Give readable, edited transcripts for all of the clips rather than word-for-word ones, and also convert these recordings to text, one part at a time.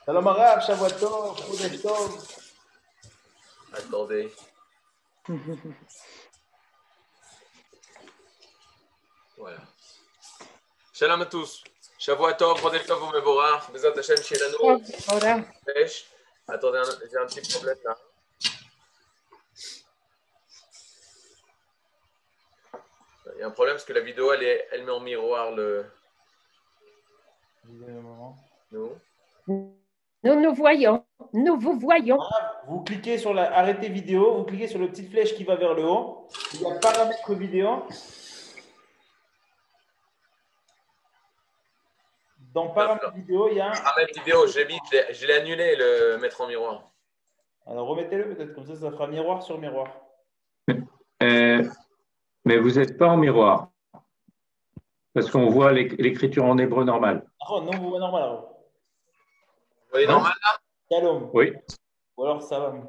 Shalom Arav, Shavua Tov, Chodesh Tov. Attendez. Voilà. Shalom à tous. Shavua Tov, Chodesh Tov Umevorach, Bezat Hashem Shelanu. Attendez, j'ai un petit problème là. Il y a un problème parce que la vidéo, elle met en miroir le. Nous nous voyons, nous vous voyons. Vous cliquez sur la arrêter vidéo, vous cliquez sur le petite flèche qui va vers le haut. Il y a paramètres vidéo. Dans paramètres vidéo, il y a. Paramètres vidéo, je l'ai annulé, le mettre en miroir. Alors remettez-le peut-être, comme ça fera miroir sur miroir. Mais vous n'êtes pas en miroir. Parce qu'on voit l'écriture en hébreu normal. Ah non, vous voyez normal alors. Vous voyez normal là? Shalom. Oui. Ou alors ça va.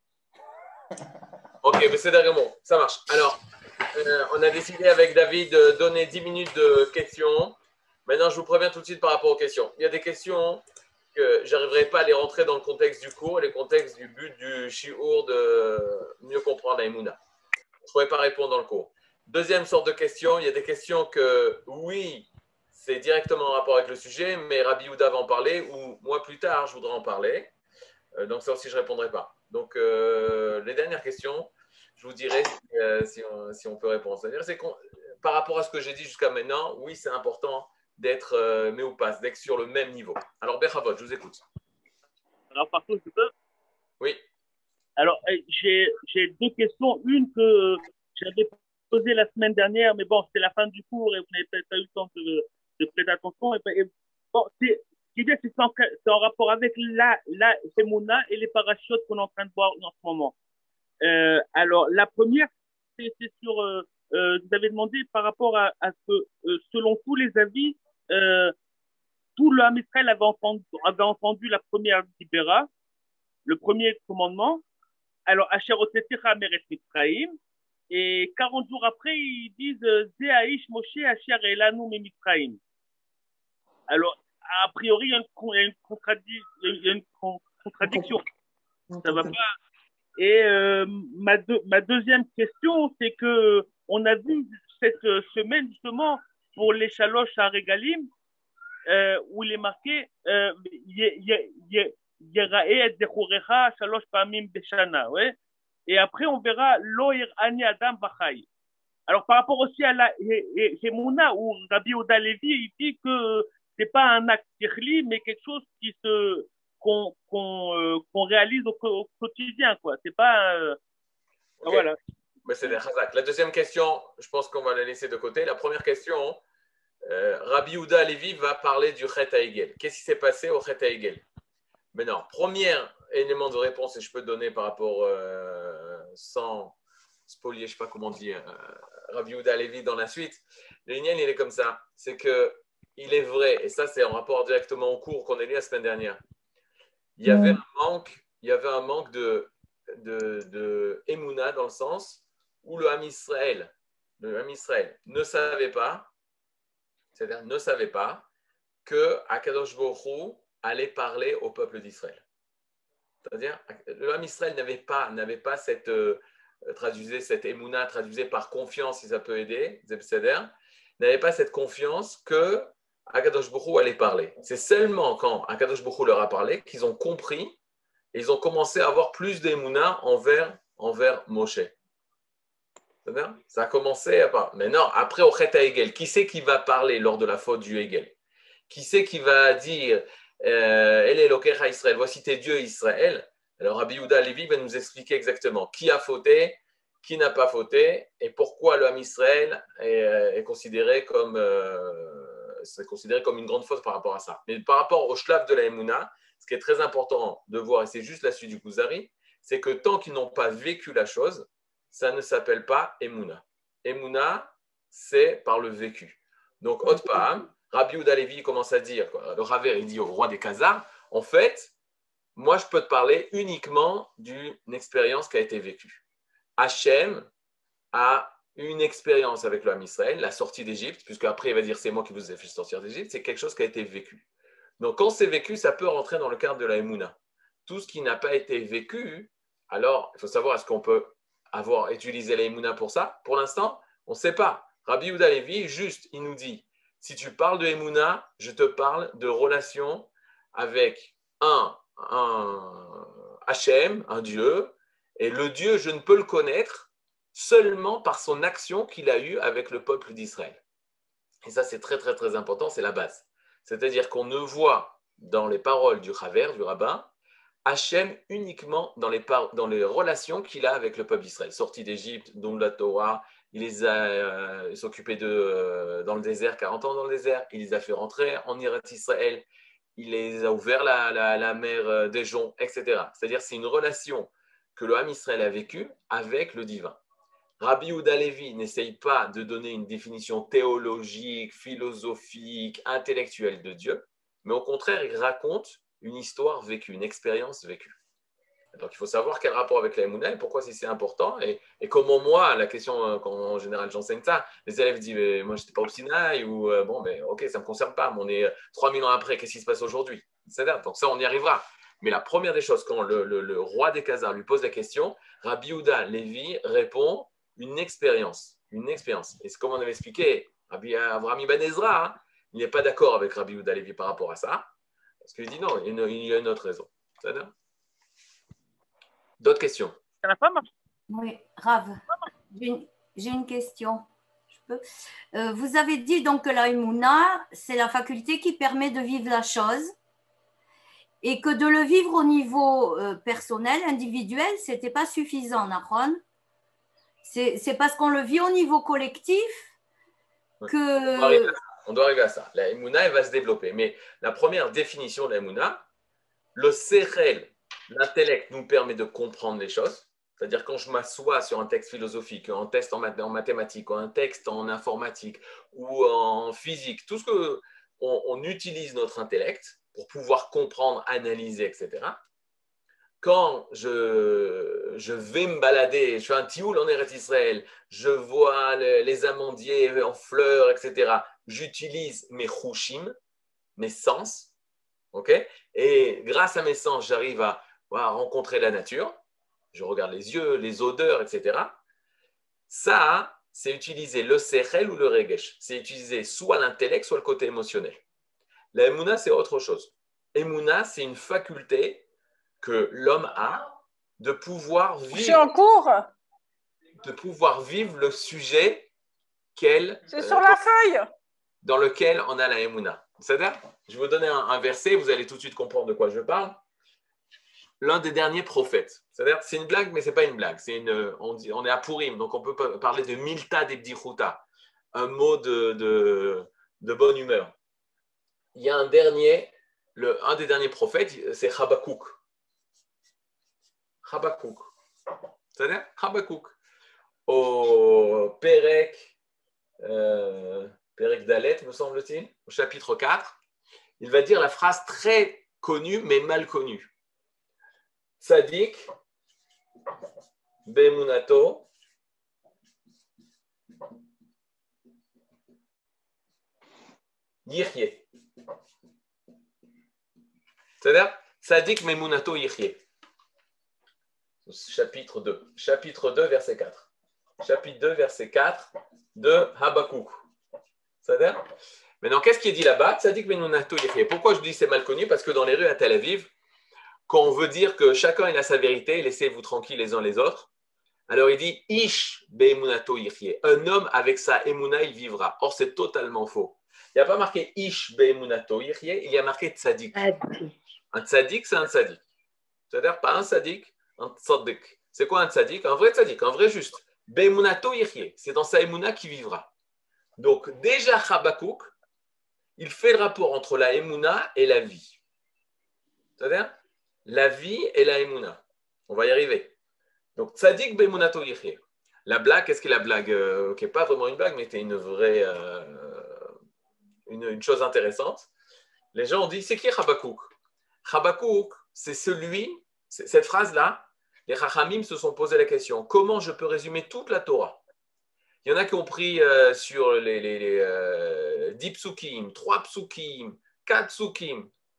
Ok, mais c'est d'accord, bon, ça marche. Alors, on a décidé avec David de donner 10 minutes de questions. Maintenant, je vous préviens tout de suite par rapport aux questions. Il y a des questions que je n'arriverai pas à les rentrer dans le contexte du cours, les contextes du but du shiur de mieux comprendre la Emouna. Je ne pourrais pas répondre dans le cours. Deuxième sorte de questions, il y a des questions que, oui, c'est directement en rapport avec le sujet, mais Rabbi Yehuda va en parler, ou moi plus tard, je voudrais en parler. Donc ça aussi, je ne répondrai pas. Donc, les dernières questions, je vous dirai si on peut répondre. C'est-à-dire, par rapport à ce que j'ai dit jusqu'à maintenant, oui, c'est important d'être méoupas, d'être sur le même niveau. Alors, Bechavot, je vous écoute. Alors, par contre, je peux? Oui. Alors, j'ai deux questions. Une que j'avais posée la semaine dernière, mais bon, c'était la fin du cours et vous n'avez peut-être pas eu le temps de prêter attention. Bon, c'est en rapport avec la Emouna et les parachutes qu'on est en train de voir en ce moment. Alors, la première, c'est sur, vous avez demandé par rapport à ce que, selon tous les avis, tout le Ham Israël avait entendu la première Dibéra, le premier commandement. Alors, Asher Otseticha Meret Mitzrayim. Et 40 jours après, ils disent Ze Aish Moshe Asher Elanu Me Mitzrayim. Alors, a priori, il y a une contradiction. Ça va pas. Et ma deuxième question, c'est que on a vu cette semaine justement pour les Shalosh Haregalim où il est marqué Yerae et Zechurecha Shalosh Pamim Beshana, ouais. Et après on verra Lo Ani Adam Bachai. Alors par rapport aussi à la Hemuna où Rabbi Yehuda Levi il dit que c'est pas un acte tirli mais quelque chose qu'on réalise au quotidien, quoi. C'est pas okay. Voilà. Mais c'est des chazak. La deuxième question, je pense qu'on va la laisser de côté. La première question, Rabbi Yehuda Levi va parler du Chet HaEgel. Qu'est-ce qui s'est passé au Chet HaEgel? Maintenant, premier élément de réponse, et je peux donner par rapport sans spolier, je ne sais pas comment dire, Rabbi Yehuda Levi dans la suite. Le lien, il est comme ça. C'est que il est vrai, et ça c'est en rapport directement au cours qu'on a lu la semaine dernière. Il y avait un manque de Emouna dans le sens où le Ham Israël ne savait pas, c'est-à-dire ne savait pas que Akadosh Baruch Hu allait parler au peuple d'Israël. C'est-à-dire le Ham Israël n'avait pas cette traduisez cette Emouna, traduisez par confiance si ça peut aider, n'avait pas cette confiance que Akadosh Baruch Hu allait parler. C'est seulement quand Akadosh Baruch Hu leur a parlé qu'ils ont compris et ils ont commencé à avoir plus d'Emouna envers Moshe. Ça a commencé à part. Maintenant, après au Chet HaEgel, qui c'est qui va parler lors de la faute du Hegel? Qui c'est qui va dire El Elokecha Israël, voici tes dieux Israël? Alors Rabbi Yehuda Levi va nous expliquer exactement qui a fauté, qui n'a pas fauté et pourquoi le Ham Israël est considéré comme une grande faute par rapport à ça. Mais par rapport au shlav de la Emouna, ce qui est très important de voir, et c'est juste la suite du Kuzari, c'est que tant qu'ils n'ont pas vécu la chose, ça ne s'appelle pas Emouna. Emouna, c'est par le vécu. Donc, Otpaham, Rabbi Yehuda Levi commence à dire, le Raver, il dit au roi des Khazars, en fait, moi, je peux te parler uniquement d'une expérience qui a été vécue. Hachem a une expérience avec le Ham Israël, la sortie d'Égypte, puisque après il va dire c'est moi qui vous ai fait sortir d'Égypte, c'est quelque chose qui a été vécu. Donc, quand c'est vécu, ça peut rentrer dans le cadre de la Emouna. Tout ce qui n'a pas été vécu, alors, il faut savoir, est-ce qu'on peut avoir utilisé la Emouna pour ça? Pour l'instant, on ne sait pas. Rabbi Yehuda Levi, juste, il nous dit, si tu parles de Emouna, je te parle de relation avec un Hachem, un Dieu, et le Dieu, je ne peux le connaître seulement par son action qu'il a eue avec le peuple d'Israël. Et ça, c'est très, très, très important, c'est la base. C'est-à-dire qu'on ne voit dans les paroles du Chaver, du rabbin, Hachem uniquement dans les relations qu'il a avec le peuple d'Israël. Sorti d'Égypte, don de la Torah, il s'occupait dans le désert, 40 ans dans le désert, il les a fait rentrer en Eretz Israël, il les a ouvert la mer des joncs, etc. C'est-à-dire c'est une relation que le Ham Israël a vécue avec le divin. Rabbi Yehuda Levi n'essaye pas de donner une définition théologique, philosophique, intellectuelle de Dieu, mais au contraire, il raconte une histoire vécue, une expérience vécue. Donc, il faut savoir quel rapport avec la Emouna et pourquoi c'est important. Et comment moi, la question, quand en général j'enseigne ça, les élèves disent moi, je n'étais pas au Sinaï, ou bon, mais ok, ça ne me concerne pas, mais on est 3000 ans après, qu'est-ce qui se passe aujourd'hui? Donc, ça, on y arrivera. Mais la première des choses, quand le roi des Khazars lui pose la question, Rabbi Yehuda Levi répond une expérience. Et c'est comme on avait expliqué, Rabbi Avraham Ibn Ezra, hein, il n'est pas d'accord avec Rabbi Yehuda Levi par rapport à ça. Parce qu'il dit non, il y a une autre raison. D'autres questions? Ça n'a pas marché. Oui, Rav, j'ai une question. Je peux vous avez dit donc que la Emouna, c'est la faculté qui permet de vivre la chose et que de le vivre au niveau personnel, individuel, ce n'était pas suffisant, Nahon. C'est parce qu'on le vit au niveau collectif que… On doit arriver à ça. La Emouna, elle va se développer. Mais la première définition de la Emouna, le Sechel, l'intellect, nous permet de comprendre les choses. C'est-à-dire quand je m'assois sur un texte philosophique, un texte en mathématiques, ou un texte en informatique, ou en physique, tout ce que on utilise notre intellect pour pouvoir comprendre, analyser, etc. Quand je vais me balader, je fais un tioul en Eretz Israël, je vois les amandiers en fleurs, etc. J'utilise mes chushim, mes sens, okay? Et grâce à mes sens, j'arrive à rencontrer la nature. Je regarde les yeux, les odeurs, etc. Ça, c'est utiliser le sechel ou le regesh. C'est utiliser soit l'intellect, soit le côté émotionnel. La Emouna, c'est autre chose. Emouna, c'est une faculté que l'homme a de pouvoir vivre. Je suis en cours. De pouvoir vivre le sujet qu'elle. C'est sur la feuille. Dans lequel on a la Emouna. C'est-à-dire, je vais vous donner un verset, vous allez tout de suite comprendre de quoi je parle. L'un des derniers prophètes. C'est-à-dire, c'est une blague, mais ce n'est pas une blague. On est à Purim, donc on peut parler de Milta d'Ebdichuta, un mot de bonne humeur. Il y a un des derniers prophètes, c'est Habakkuk. C'est-à-dire, Habakkuk. Au Perek Dalet, me semble-t-il, au chapitre 4, il va dire la phrase très connue, mais mal connue. Tzadik, Be'emunato, Yirye. C'est-à-dire, Tzadik, Be'emunato, Yirye. Chapitre 2. Chapitre 2, verset 4. Chapitre 2, verset 4 de Habakkuk. C'est-à-dire, maintenant, qu'est-ce qui est dit là-bas? Tzadik, Be'emunato, Yirye. Pourquoi je dis c'est mal connu? Parce que dans les rues à Tel Aviv, quand on veut dire que chacun il a sa vérité, laissez-vous tranquilles les uns les autres, alors il dit Ish be'emunato yirye. Un homme avec sa emuna, il vivra. Or, c'est totalement faux. Il n'y a pas marqué Ish be'emunato yirye, il y a marqué tzadik. Un tzadik, c'est un tzadik. C'est-à-dire pas un tzadik, un tzadik. C'est quoi un tzadik? Un vrai tzadik, un vrai juste. Be'emunato yirye. C'est dans sa emuna qu'il vivra. Donc, déjà, Habakkuk, il fait le rapport entre la emuna et la vie. C'est-à-dire la vie et la Emouna. On va y arriver. Donc, Tzadik be'emunato yirye. La blague, qu'est-ce qu'est la blague qui n'est pas vraiment une blague, mais c'était une vraie, une chose intéressante. Les gens ont dit, c'est qui Habakkuk? Habakkuk, c'est cette phrase-là, les Chachamim se sont posé la question, comment je peux résumer toute la Torah? Il y en a qui ont pris sur les 10 psukim, 3 psukim, 4 psukim.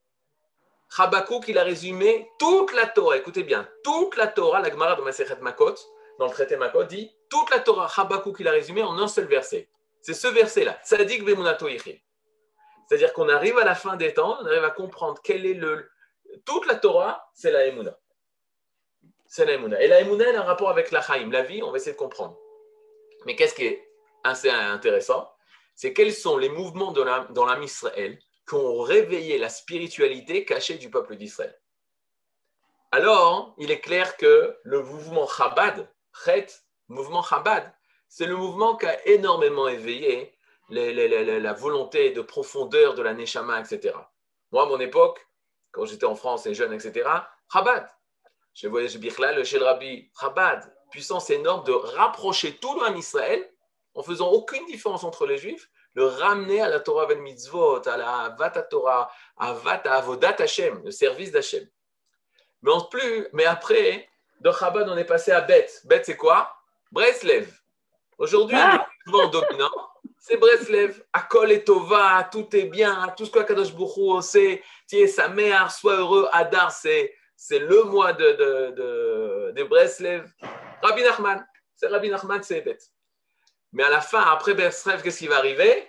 Habakkuk, il a résumé toute la Torah. Écoutez bien, toute la Torah, la Gemara de Masechet Makot, dans le traité Makot, dit toute la Torah, Habakkuk, il a résumé en un seul verset. C'est ce verset-là, Tzadik bemunato yichyeh. C'est-à-dire qu'on arrive à la fin des temps, on arrive à comprendre quel est toute la Torah, c'est la Emouna. C'est la Emouna. Et la Emouna, elle a un rapport avec la Chaim, la vie, on va essayer de comprendre. Mais qu'est-ce qui est assez intéressant, c'est quels sont les mouvements dans l'âme Israël qui ont réveillé la spiritualité cachée du peuple d'Israël. Alors, il est clair que le mouvement Chabad, mouvement Chabad, c'est le mouvement qui a énormément éveillé la volonté de profondeur de la Neshama, etc. Moi, à mon époque, quand j'étais en France et jeune, etc., Chabad. Je voyais Bichlal, le Shel Rabbi, Chabad, puissance énorme de rapprocher tout l'âme Israël en faisant aucune différence entre les Juifs, le ramener à la Torah vel mitzvot, à la Avat Torah, à Avodat Hashem, le service d'Hashem. Mais après, de Chabad, on est passé à Bet. Bet, c'est quoi? Breslev. Aujourd'hui, le mouvement dominant, c'est Breslev. Akol et Tova, tout est bien, tout ce que Kadosh Baruch Hu sait, tiens, sa mère, sois heureux, Adar, c'est le mois de Breslev. Rabbi Nachman, c'est Bet. Mais à la fin, après Breslev, qu'est-ce qui va arriver?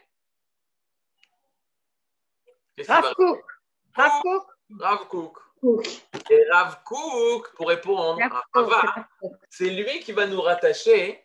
Rav Kook. Et Rav Kook, pour répondre à Rava, c'est lui qui va nous rattacher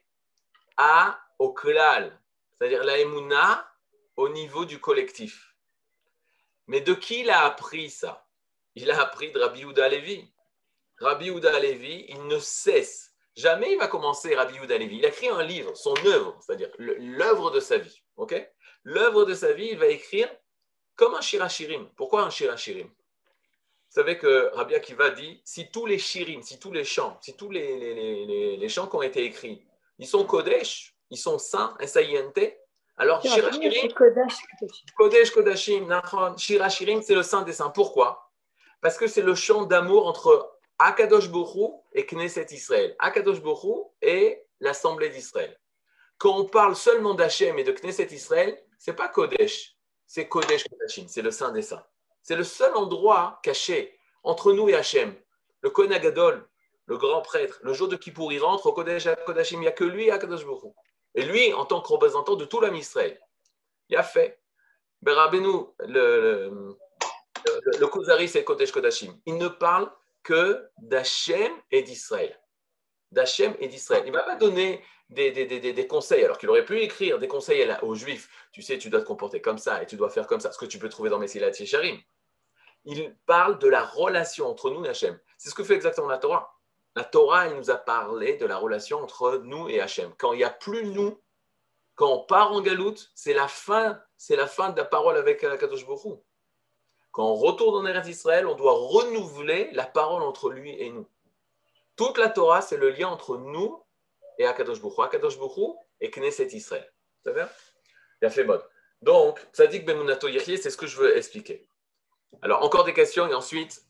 au klal, c'est-à-dire la Emouna au niveau du collectif. Mais de qui il a appris ça? Il a appris de Rabbi Yehuda Halevi. Rabbi Yehuda Halevi, il ne cesse. Jamais il va commencer Rabbi Yehuda Halevi. Il a écrit un livre, son œuvre, c'est-à-dire l'œuvre de sa vie. Okay? L'œuvre de sa vie, il va écrire comme un Shir HaShirim. Pourquoi un Shir HaShirim? Vous savez que Rabbi Akiva dit, si tous les shirim, si tous les chants, si tous les chants qui ont été écrits, ils sont Kodesh, ils sont saints, S-A-I-N-T, alors Shir HaShirim, Kodesh Kodashim, Nachon, Shir HaShirim, c'est le saint des saints. Pourquoi? Parce que c'est le chant d'amour entre Akadosh Baruch Hu et Knesset Israël. Akadosh Baruch Hu et l'Assemblée d'Israël. Quand on parle seulement d'Hachem et de Knesset Israël, ce n'est pas Kodesh, c'est Kodesh Kodashim, c'est le saint des saints. C'est le seul endroit caché entre nous et Hachem. Le Kohen Agadol, le grand prêtre, le jour de Kippour, il rentre au Kodesh Kodashim, il n'y a que lui, Akadosh Baruch Hu. Et lui, en tant que représentant de tout l'âme Israël, il a fait. Rabbeinu, le Kuzari, c'est Kodesh Kodashim. Il ne parle que d'Hachem et d'Israël. D'Hachem et d'Israël. Il ne va pas donner des conseils, alors qu'il aurait pu écrire des conseils aux Juifs. Tu sais, tu dois te comporter comme ça et tu dois faire comme ça, ce que tu peux trouver dans Mesilat Yesharim. Il parle de la relation entre nous et Hachem. C'est ce que fait exactement la Torah. La Torah, elle nous a parlé de la relation entre nous et Hachem. Quand il n'y a plus nous, quand on part en galoute, c'est la fin de la parole avec Kadosh Baruch Hu. Quand on retourne en Eretz Israël, on doit renouveler la parole entre lui et nous. Toute la Torah, c'est le lien entre nous et Akadosh Baruch Hu. Akadosh Baruch Hu et Knesset Israël. Ça va? Il a fait mode. Donc, Tzadik bemunato yichyeh, c'est ce que je veux expliquer. Alors, encore des questions et ensuite,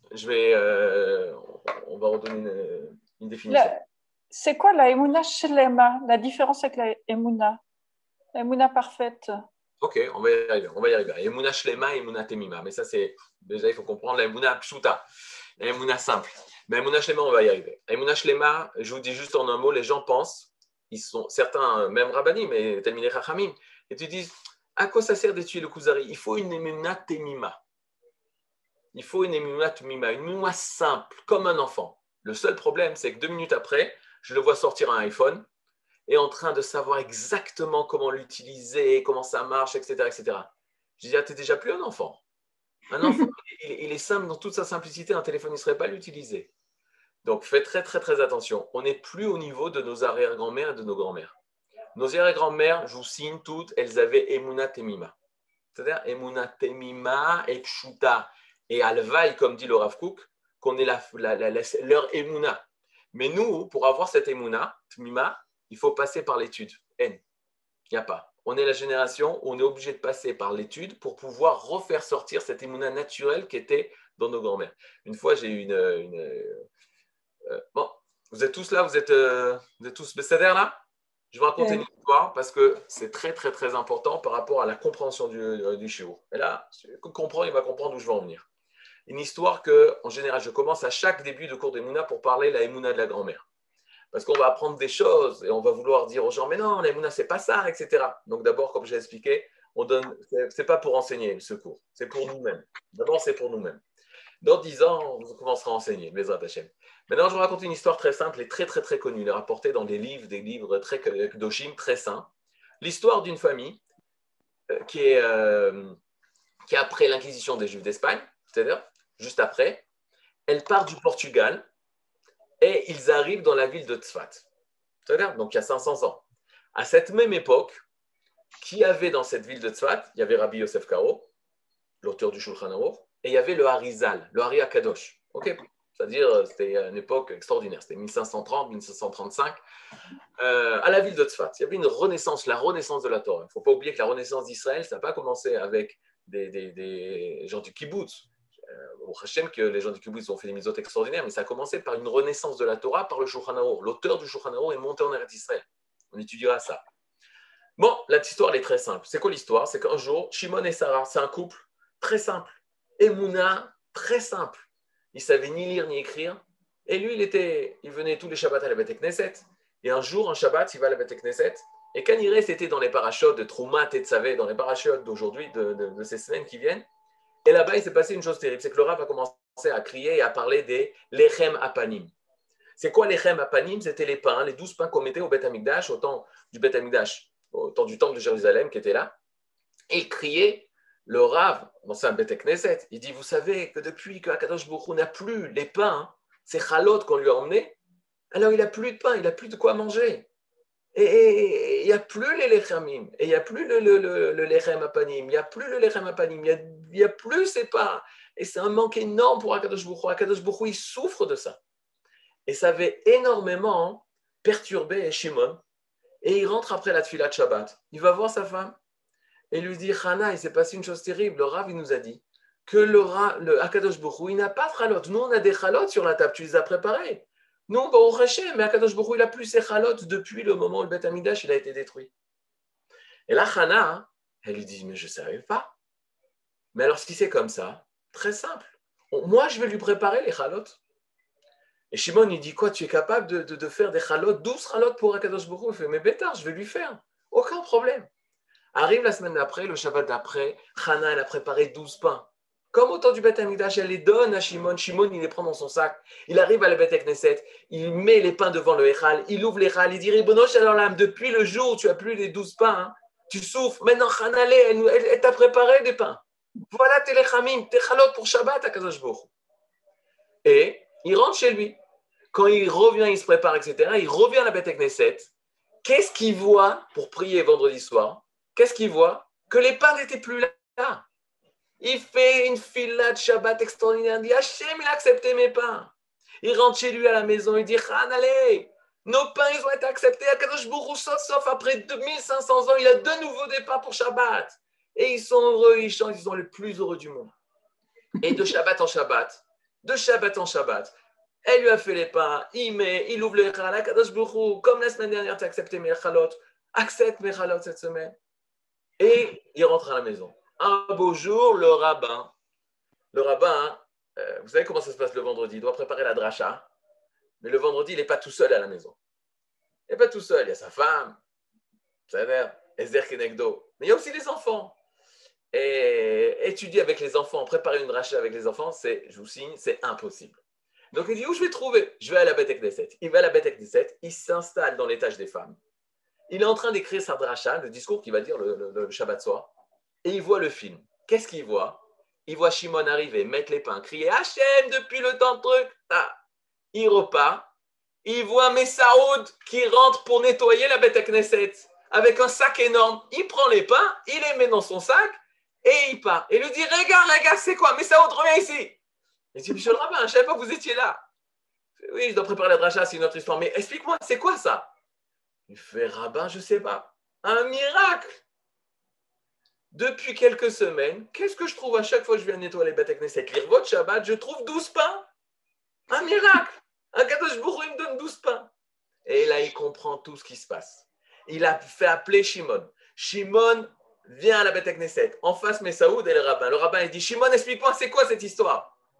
on va redonner une définition. C'est quoi la Emouna Shlema? La différence avec la Emouna parfaite? Ok, on va y arriver. Emouna Shlema et Emouna Temima. Mais ça, c'est déjà, il faut comprendre la Emouna Pshuta, la Emouna simple. Mais Emouna Shlema, on va y arriver. Emouna Shlema, je vous dis juste en un mot, les gens pensent, certains, même Rabbanim, mais Talmidei Chachamim, et tu dis, à quoi ça sert d'étudier le Kuzari? Il faut une Emouna Temima. Il faut une Emouna Temima, une Emouna simple, comme un enfant. Le seul problème, c'est que 2 minutes après, je le vois sortir un iPhone et en train de savoir exactement comment l'utiliser, comment ça marche, etc. etc. Je dis, tu n'es déjà plus un enfant. Un enfant, il est simple dans toute sa simplicité. Un téléphone, il ne serait pas l'utiliser. Donc, faites très, très, très attention. On n'est plus au niveau de nos arrière-grand-mères et de nos grands-mères. Nos arrière-grand-mères, je vous signe toutes, elles avaient Emouna Temima. C'est-à-dire Emouna Temima et Pshuta. Et Alvaï, comme dit le Rav Kook, qu'on est leur Emouna. Mais nous, pour avoir cette Emouna Temima, il faut passer par l'étude. N. Il n'y a pas. On est la génération où on est obligé de passer par l'étude pour pouvoir refaire sortir cette Emouna naturelle qui était dans nos grands-mères. Une fois, j'ai eu bon, vous êtes tous là, vous êtes tous Besséder là? Je vais raconter une histoire parce que c'est très, très, très important par rapport à la compréhension du shiur. Et là, celui qui comprend, il va comprendre où je veux en venir. une histoire que, en général, je commence à chaque début de cours d'Emouna pour parler la Emouna de la grand-mère. Parce qu'on va apprendre des choses et on va vouloir dire aux gens, mais non, la Emouna, c'est pas ça, etc. Donc d'abord, comme j'ai expliqué, c'est pas pour enseigner ce cours, c'est pour nous-mêmes. D'abord, c'est pour nous-mêmes. Dans 10 ans, on commencera à enseigner, Bezrat Hashem. Maintenant, je vais raconter une histoire très simple et très, très, très connue. Elle est rapportée dans des livres très Kedoshim, très saints. L'histoire d'une famille qui est après l'Inquisition des Juifs d'Espagne, c'est-à-dire juste après. Elle part du Portugal et ils arrivent dans la ville de Tzfat. C'est-à-dire, donc il y a 500 ans. À cette même époque, qui y avait dans cette ville de Tzfat? Il y avait Rabbi Yosef Karo, l'auteur du Shulchan Aruch, et il y avait le Harizal, le Hari HaKadosh. Okay. C'est-à-dire, c'était une époque extraordinaire. C'était 1530, 1535. À la ville de Tzfat, il y avait une renaissance, la renaissance de la Torah. Il ne faut pas oublier que la renaissance d'Israël, ça n'a pas commencé avec des gens du kibbutz. Au Hashem, que les gens du kibbutz ont fait des mitzvot extraordinaires, mais ça a commencé par une renaissance de la Torah par le Shulchan Aruch. L'auteur du Shulchan Aruch est monté en Eretz Israël. On étudiera ça. Bon, la petite histoire, elle est très simple. C'est quoi l'histoire? C'est qu'un jour, Shimon et Sarah, c'est un couple très simple. Emouna, très simple. Il ne savait ni lire ni écrire. Et lui, il venait tous les Shabbats à la Beth Knesset. Et un jour, un Shabbat, il va à la Beth Knesset. Et quand il reste, c'était dans les parachutes de Troumat et de Tzavé, dans les parachutes d'aujourd'hui, de ces semaines qui viennent. Et là-bas, il s'est passé une chose terrible. C'est que le Rav a commencé à crier et à parler des Lechem Apanim. C'est quoi Lechem Apanim? C'était les pains, les 12 pains qu'on mettait au Beth Amikdash, au temps du Beth Amikdash, au temps du temple de Jérusalem qui était là. Et il criait. Le Rav, bon, c'est un Beth Knesset, il dit, vous savez que depuis que Akadosh Baruch Hu n'a plus les pains, ces chalotes qu'on lui a emmenés, alors il n'a plus de pain, il n'a plus de quoi manger. Et il n'y a plus les lechamim, et il n'y a plus le lechem apanim, il n'y a plus le lechem apanim, il n'y a plus ces pains. Et c'est un manque énorme pour Akadosh Baruch Hu. Akadosh Baruch Hu, il souffre de ça. Et ça avait énormément perturbé Shimon. Et il rentre après la Tfilat Shabbat. Il va voir sa femme. Et lui dit, Chana, il s'est passé une chose terrible. Le Rav, il nous a dit que le Akadosh Baruch Hu, il n'a pas de chalotes. Nous, on a des chalotes sur la table. Tu les as préparées. Nous, on va au Rechem, mais Akadosh Baruch Hu, il n'a plus ses chalotes depuis le moment où le Beth Amikdash il a été détruit. Et là, Chana, elle lui dit, mais je ne savais pas. Mais alors, si c'est comme ça, très simple. Moi, je vais lui préparer les chalotes. Et Shimon, il dit, quoi, tu es capable de faire des chalotes, 12 chalotes pour Akadosh Baruch Hu? Il fait, mais bêtard, je vais lui faire. Aucun problème. Arrive la semaine d'après, le Shabbat d'après, Chana, elle a préparé 12 pains. Comme au temps du Beth Amikdash, elle les donne à Shimon. Shimon, il les prend dans son sac. Il arrive à la Beth Knesset, il met les pains devant le Echal, il ouvre l'Echal, il dit, Ribono Shalom, depuis le jour où tu n'as plus les 12 pains, hein, tu souffres. Maintenant, Chana, elle t'a préparé des pains. Voilà tes lechamim, tes chalot pour Shabbat à Kadosh Baruch Hu. Et il rentre chez lui. Quand il revient, il se prépare, etc. Il revient à la Beth Knesset. Qu'est-ce qu'il voit pour prier vendredi soir? Qu'est-ce qu'il voit? Que les pains n'étaient plus là. Il fait une fila de Shabbat extraordinaire. Il dit, Hachem, il a accepté mes pains. Il rentre chez lui à la maison. Il dit, Khan, allez, nos pains, ils ont été acceptés. Akadosh Baruch Hu, sauf après 2500 ans, il a de nouveau des pains pour Shabbat. Et ils sont heureux, ils chantent, ils sont les plus heureux du monde. Et de Shabbat en Shabbat, elle lui a fait les pains. Il ouvre les chal. Akadosh Baruch Hu, comme la semaine dernière, tu as accepté mes chalot. Accepte mes chalot cette semaine. Et il rentre à la maison. Un beau jour, le rabbin, vous savez comment ça se passe le vendredi, il doit préparer la dracha, mais le vendredi, il n'est pas tout seul à la maison. Il n'est pas tout seul, il y a sa femme, ça veut dire, Ezer Kenegdo, mais il y a aussi les enfants. Et étudier avec les enfants, préparer une dracha avec les enfants, je vous signe, c'est impossible. Donc il dit, où je vais trouver? Je vais à la Beth Knesset. Il va à la Beth Knesset, il s'installe dans l'étage des femmes. Il est en train d'écrire sa dracha, le discours qu'il va dire le Shabbat soir. Et il voit le film. Qu'est-ce qu'il voit? Il voit Shimon arriver, mettre les pains, crier Hachem depuis le temps de truc. Ah. Il repart. Il voit Messaoud qui rentre pour nettoyer la Beth Knesset avec un sac énorme. Il prend les pains, il les met dans son sac et il part. Et il lui dit regarde, c'est quoi? Messaoud, reviens ici. Il dit monsieur le rabbin, je ne savais pas que vous étiez là. Oui, je dois préparer la dracha, c'est une autre histoire. Mais explique-moi, c'est quoi ça? Il fait rabbin, je ne sais pas. Un miracle. Depuis quelques semaines, qu'est-ce que je trouve à chaque fois que je viens nettoyer les Beth Knesset, lire votre Shabbat, je trouve 12 pains. Un miracle. Un Kadosh Baruch Hu me donne 12 pains. Et là, il comprend tout ce qui se passe. Il a fait appeler Shimon. Shimon vient à la Beth Knesset. En face, Messaoud et le rabbin. Le rabbin, il dit, Shimon, explique-moi, c'est quoi cette histoire?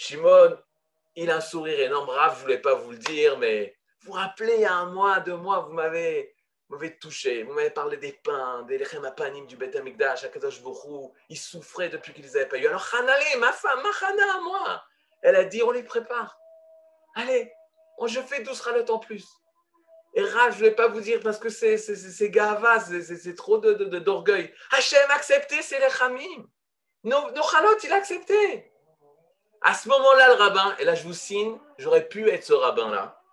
Shimon, il a un sourire énorme. Rav, je ne voulais pas vous le dire, mais vous vous rappelez, il y a 1 mois, 2 mois, vous m'avez touché. Vous m'avez parlé des pains, des lechem apanim du Beth Amikdash, Akadosh Baruch Hu. Ils souffraient depuis qu'ils ne les avaient pas eu. Alors, Hanale, ma femme, ma Hana, moi, elle a dit, on les prépare. Allez, je fais 12 ralotes en plus. Et Rav, je ne vais pas vous dire parce que c'est gava, c'est trop d'orgueil. Hachem accepté, c'est les chamim. Nos ralotes, il a accepté. À ce moment-là, le rabbin, et là je vous signe, j'aurais pu être ce rabbin-là.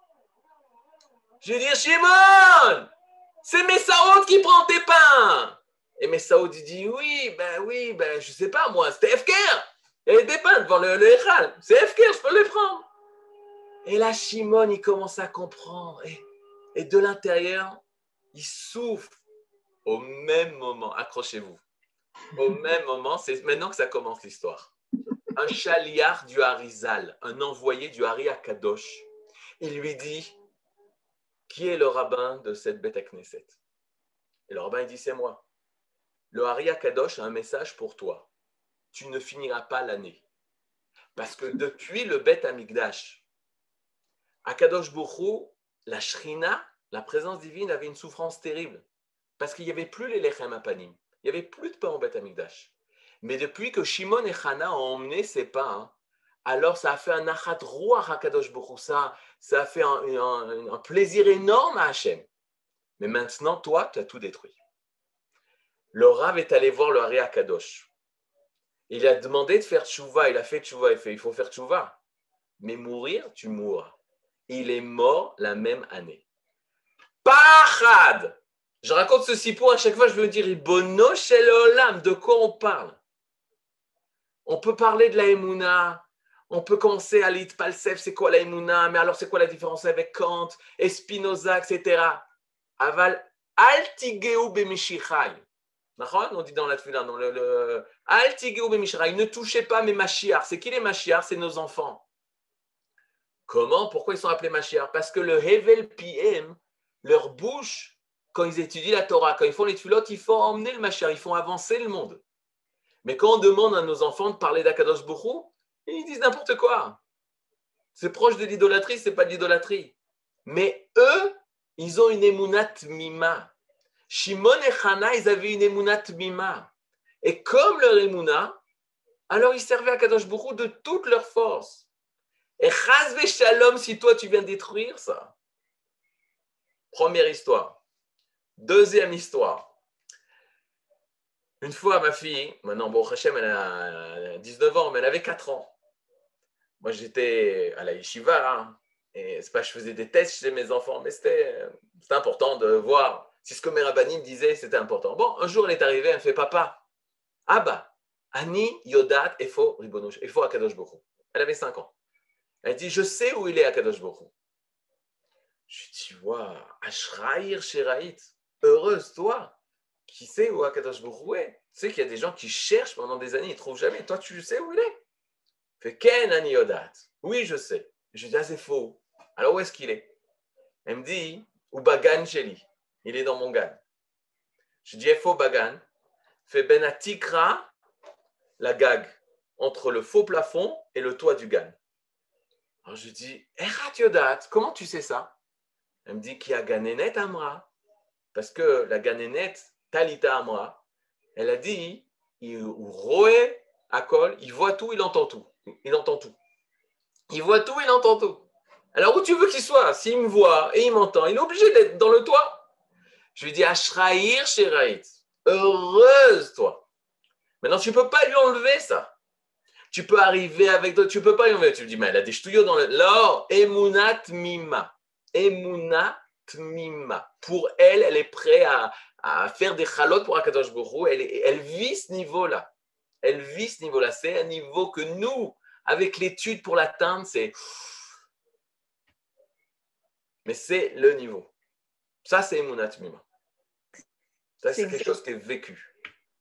Je vais dire, Shimon, c'est Messaoud qui prend tes pains. Et Messaoud, il dit, oui, je sais pas, moi, c'était Efker. Il y avait des pains devant le Echal. C'est Efker, je peux les prendre. Et là, Shimon, il commence à comprendre. Et de l'intérieur, il souffre au même moment. Accrochez-vous. Au même moment, c'est maintenant que ça commence l'histoire. Un chaliar du Harizal, un envoyé du Hari Akadosh, il lui dit, qui est le rabbin de cette Beth Knesset? Et le rabbin il dit, c'est moi. Le Hari Akadosh a un message pour toi. Tu ne finiras pas l'année. Parce que depuis le Beth Amikdash, Akadosh Baruch Hu, la Shrina, la présence divine, avait une souffrance terrible. Parce qu'il n'y avait plus les lechem apanim. Il n'y avait plus de pain au Beth Amikdash. Mais depuis que Shimon et Hana ont emmené ces pains, alors ça a fait un achat ruach à Kadosh Baruch Hu, ça a fait un plaisir énorme à Hachem. Mais maintenant, toi, tu as tout détruit. Le Rav est allé voir le Hari Akadosh. Il a demandé de faire tchouva, il a fait tchouva, il faut faire tchouva. Mais mourir, tu mourras. Il est mort la même année. Pachad! Je raconte ceci pour à chaque fois, je veux dire, Ribono shel olam, de quoi on parle? On peut parler de la Emouna, on peut commencer à lire Palsef, c'est quoi la Emouna, mais alors c'est quoi la différence avec Kant, et Spinoza, etc. Aval, altigeu b'mishichai. On dit dans la Tfila, dans le altigeu b'mishichai, ne touchez pas mes Mashiach. C'est qui les Mashiach? C'est nos enfants. Comment? Pourquoi ils sont appelés Mashiach? Parce que le Hevel PM, leur bouche, quand ils étudient la Torah, quand ils font les Tfilotes, il faut emmener le Mashiach, ils font avancer le monde. Mais quand on demande à nos enfants de parler d'Akadosh Baruch Hu, ils disent n'importe quoi. C'est proche de l'idolâtrie, ce n'est pas de l'idolâtrie. Mais eux, ils ont une émounat mima. Shimon et Hana, ils avaient une émounat mima. Et comme leur émouna, alors ils servaient Akadosh Baruch Hu de toute leur force. Et chas v'shalom, si toi tu viens détruire ça. Première histoire. Deuxième histoire. Une fois, ma fille, maintenant, bon, Hachem, elle a 19 ans, mais elle avait 4 ans. Moi, j'étais à la yeshiva, hein, et c'est pas que je faisais des tests chez mes enfants, mais c'était important de voir si ce que mes rabbanim disaient, c'était important. Bon, un jour, elle est arrivée, elle me fait, papa, Abba, Ani Yodat Efo Ribonosh, Efo Akadosh Baruch Hu. Elle avait 5 ans. Elle dit, je sais où il est Akadosh Baruch Hu. Je dis, waouh, Ashraïr Sheraït, heureuse toi. Qui sait où Akadosh Baruch Hu est? Tu sais qu'il y a des gens qui cherchent pendant des années, ils ne trouvent jamais. Toi, tu sais où il est? Fait Ken Ani Yodat. Oui, je sais. Je dis, ah, c'est faux. Alors, où est-ce qu'il est? Elle me dit, ou Bagan Sheli. Il est dans mon gan. Je dis, faux Bagan. Fait Ben Atikra, la gag, entre le faux plafond et le toit du gan. Alors, je dis, Erat Yodat, comment tu sais ça? Elle me dit, qu'il y a Ganenet Amra. Parce que la Ganenet, Talita Amra, elle a dit, il roé à col, il voit tout, il entend tout. Il entend tout. Il voit tout, il entend tout. Alors où tu veux qu'il soit? S'il me voit et il m'entend, il est obligé d'être dans le toit. Je lui dis, Ashraïr Sheraït, heureuse toi. Maintenant, tu ne peux pas lui enlever ça. Tu peux arriver avec d'autres, tu ne peux pas lui enlever. Tu me dis, mais elle a des ch'touillots dans le... Là, Emunat Mima. Emunat Mima. Pour elle, elle est prête à faire des chalotes pour Akadosh Baruch Hu. Elle vit ce niveau-là. Elle vit ce niveau-là. C'est un niveau que nous, avec l'étude pour l'atteindre, c'est... Mais c'est le niveau. Ça, c'est Emunat Mima. Ça, c'est quelque chose qui est vécu.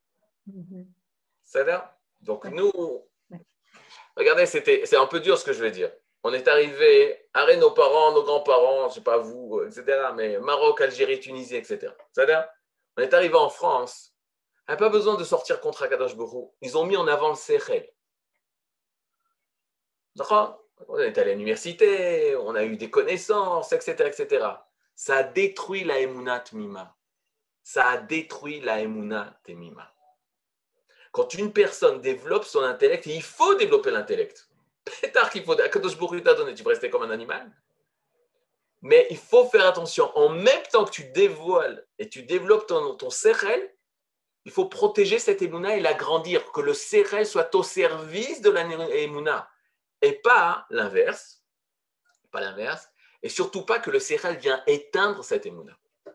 Ça va? Donc, nous... Regardez, c'est un peu dur ce que je vais dire. On est arrivé, arrêt nos parents, nos grands-parents, je ne sais pas vous, etc. Mais Maroc, Algérie, Tunisie, etc. Ça va? On est arrivé en France. On n'a pas besoin de sortir contre Akadosh Baruch Hu. Ils ont mis en avant le Sechel. D'accord? On est allé à l'université, on a eu des connaissances, etc., etc. Ça a détruit la Emunat Mima. Ça a détruit la Emunat Mima. Quand une personne développe son intellect, et il faut développer l'intellect. Pétard qu'il faut. Akadosh Baruch Hu t'a donné, tu vas rester comme un animal. Mais il faut faire attention. En même temps que tu dévoiles et tu développes ton sérel, il faut protéger cette émouna et l'agrandir, que le sérel soit au service de la émouna et pas l'inverse. Pas l'inverse. Et surtout pas que le sérel vienne éteindre cette émouna.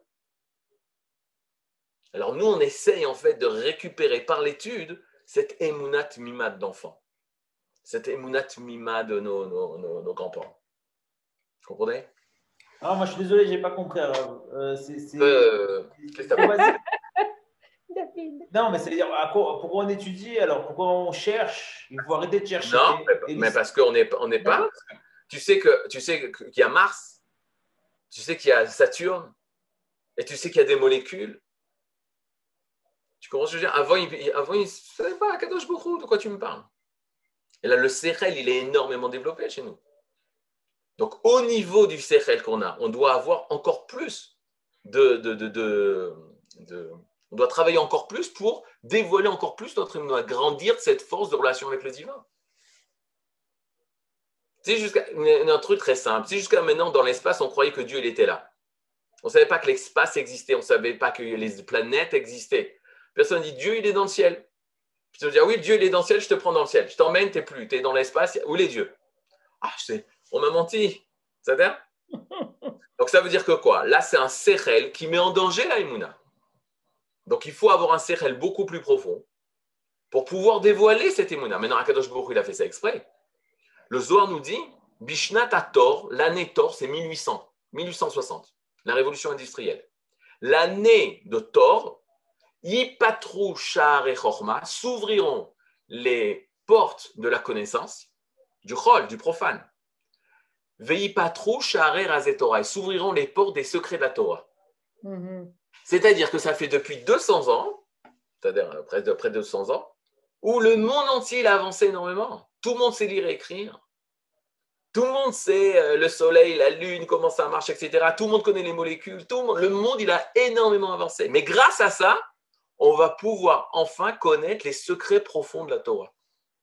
Alors nous, on essaye en fait de récupérer par l'étude cette émounat mima d'enfant. Cette émounat mima de nos grands-parents. Vous comprenez? Ah, moi, je suis désolé, je n'ai pas compris. Qu'est-ce que tu as Non, mais c'est-à-dire, pourquoi on étudie, alors pourquoi on cherche? Il faut arrêter de chercher. Non, mais parce qu'on n'est pas. Tu sais qu'il y a Mars, tu sais qu'il y a Saturne, et tu sais qu'il y a des molécules. Tu comprends ce que je veux dire? Avant, il ne savait pas, Kadosh Baruch Hu, de quoi tu me parles? Et là, le sérel, il est énormément développé chez nous. Donc, au niveau du sérel qu'on a, on doit avoir encore plus on doit travailler encore plus pour dévoiler encore plus notre émouna, grandir cette force de relation avec le divin. C'est un truc très simple. C'est jusqu'à maintenant, dans l'espace, on croyait que Dieu il était là. On ne savait pas que l'espace existait, on ne savait pas que les planètes existaient. Personne ne dit Dieu, il est dans le ciel. Je te dis, ah oui, Dieu, il est dans le ciel, je te prends dans le ciel. Je t'emmène, tu n'es plus, tu es dans l'espace. Où est Dieu? Ah, je sais, on m'a menti. Ça veut dire? Donc ça veut dire que quoi? Là, c'est un sérel qui met en danger la émouna. Donc il faut avoir un sérel beaucoup plus profond pour pouvoir dévoiler cette émouna. Maintenant, Akadosh Baruch Hu, il a fait ça exprès. Le Zohar nous dit, Bishnat Tor, l'année Tor, c'est 1860, la révolution industrielle. L'année de Tor, Yipatru Sha'ar et Chorma, s'ouvriront les portes de la connaissance, du chol, du profane. Veipatru Sha'ar et Razé Torah, s'ouvriront les portes des secrets de la Torah. C'est-à-dire que ça fait depuis 200 ans, c'est-à-dire près de 200 ans, où le monde entier il a avancé énormément. Tout le monde sait lire et écrire. Tout le monde sait le soleil, la lune, comment ça marche, etc. Tout le monde connaît les molécules. Le monde, il a énormément avancé. Mais grâce à ça, on va pouvoir enfin connaître les secrets profonds de la Torah.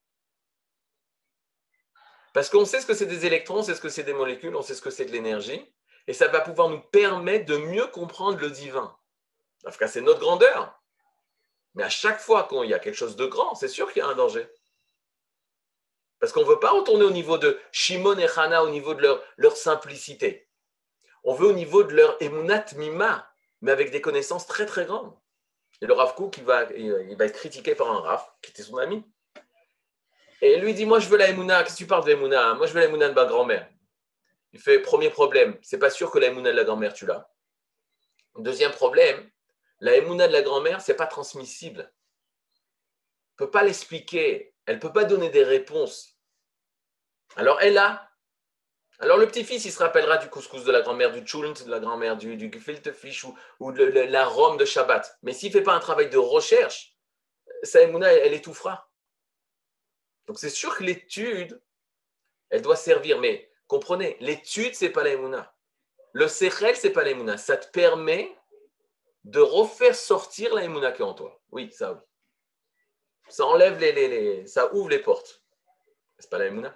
Parce qu'on sait ce que c'est des électrons, on sait ce que c'est des molécules, on sait ce que c'est de l'énergie. Et ça va pouvoir nous permettre de mieux comprendre le divin. Parce que c'est notre grandeur. Mais à chaque fois qu'il y a quelque chose de grand, c'est sûr qu'il y a un danger. Parce qu'on ne veut pas retourner au niveau de Shimon et Hana, au niveau de leur simplicité. On veut au niveau de leur Emunat Mima, mais avec des connaissances très très grandes. Et le Rav Kook, il va être critiqué par un Rav, qui était son ami. Et lui dit, moi je veux la Emuna, qu'est-ce que tu parles de Emuna? Moi je veux la Emuna de ma grand-mère. Il fait, premier problème, c'est pas sûr que la Emuna de la grand-mère, tu l'as. Deuxième problème, la Emuna de la grand-mère, c'est pas transmissible. Elle ne peut pas l'expliquer, elle ne peut pas donner des réponses. Alors elle a. Alors le petit-fils, il se rappellera du couscous de la grand-mère, du tchoulant de la grand-mère, du gefilte fish ou de l'arôme de Shabbat. Mais s'il ne fait pas un travail de recherche, sa Emuna, elle étouffera. Donc c'est sûr que l'étude, elle doit servir. Mais comprenez, l'étude, ce n'est pas la Emuna. Le sechel, ce n'est pas la Emuna. Ça te permet de refaire sortir la Emuna qui est en toi. Oui, ça oui. Ça enlève ça ouvre les portes. C'est pas la Emuna.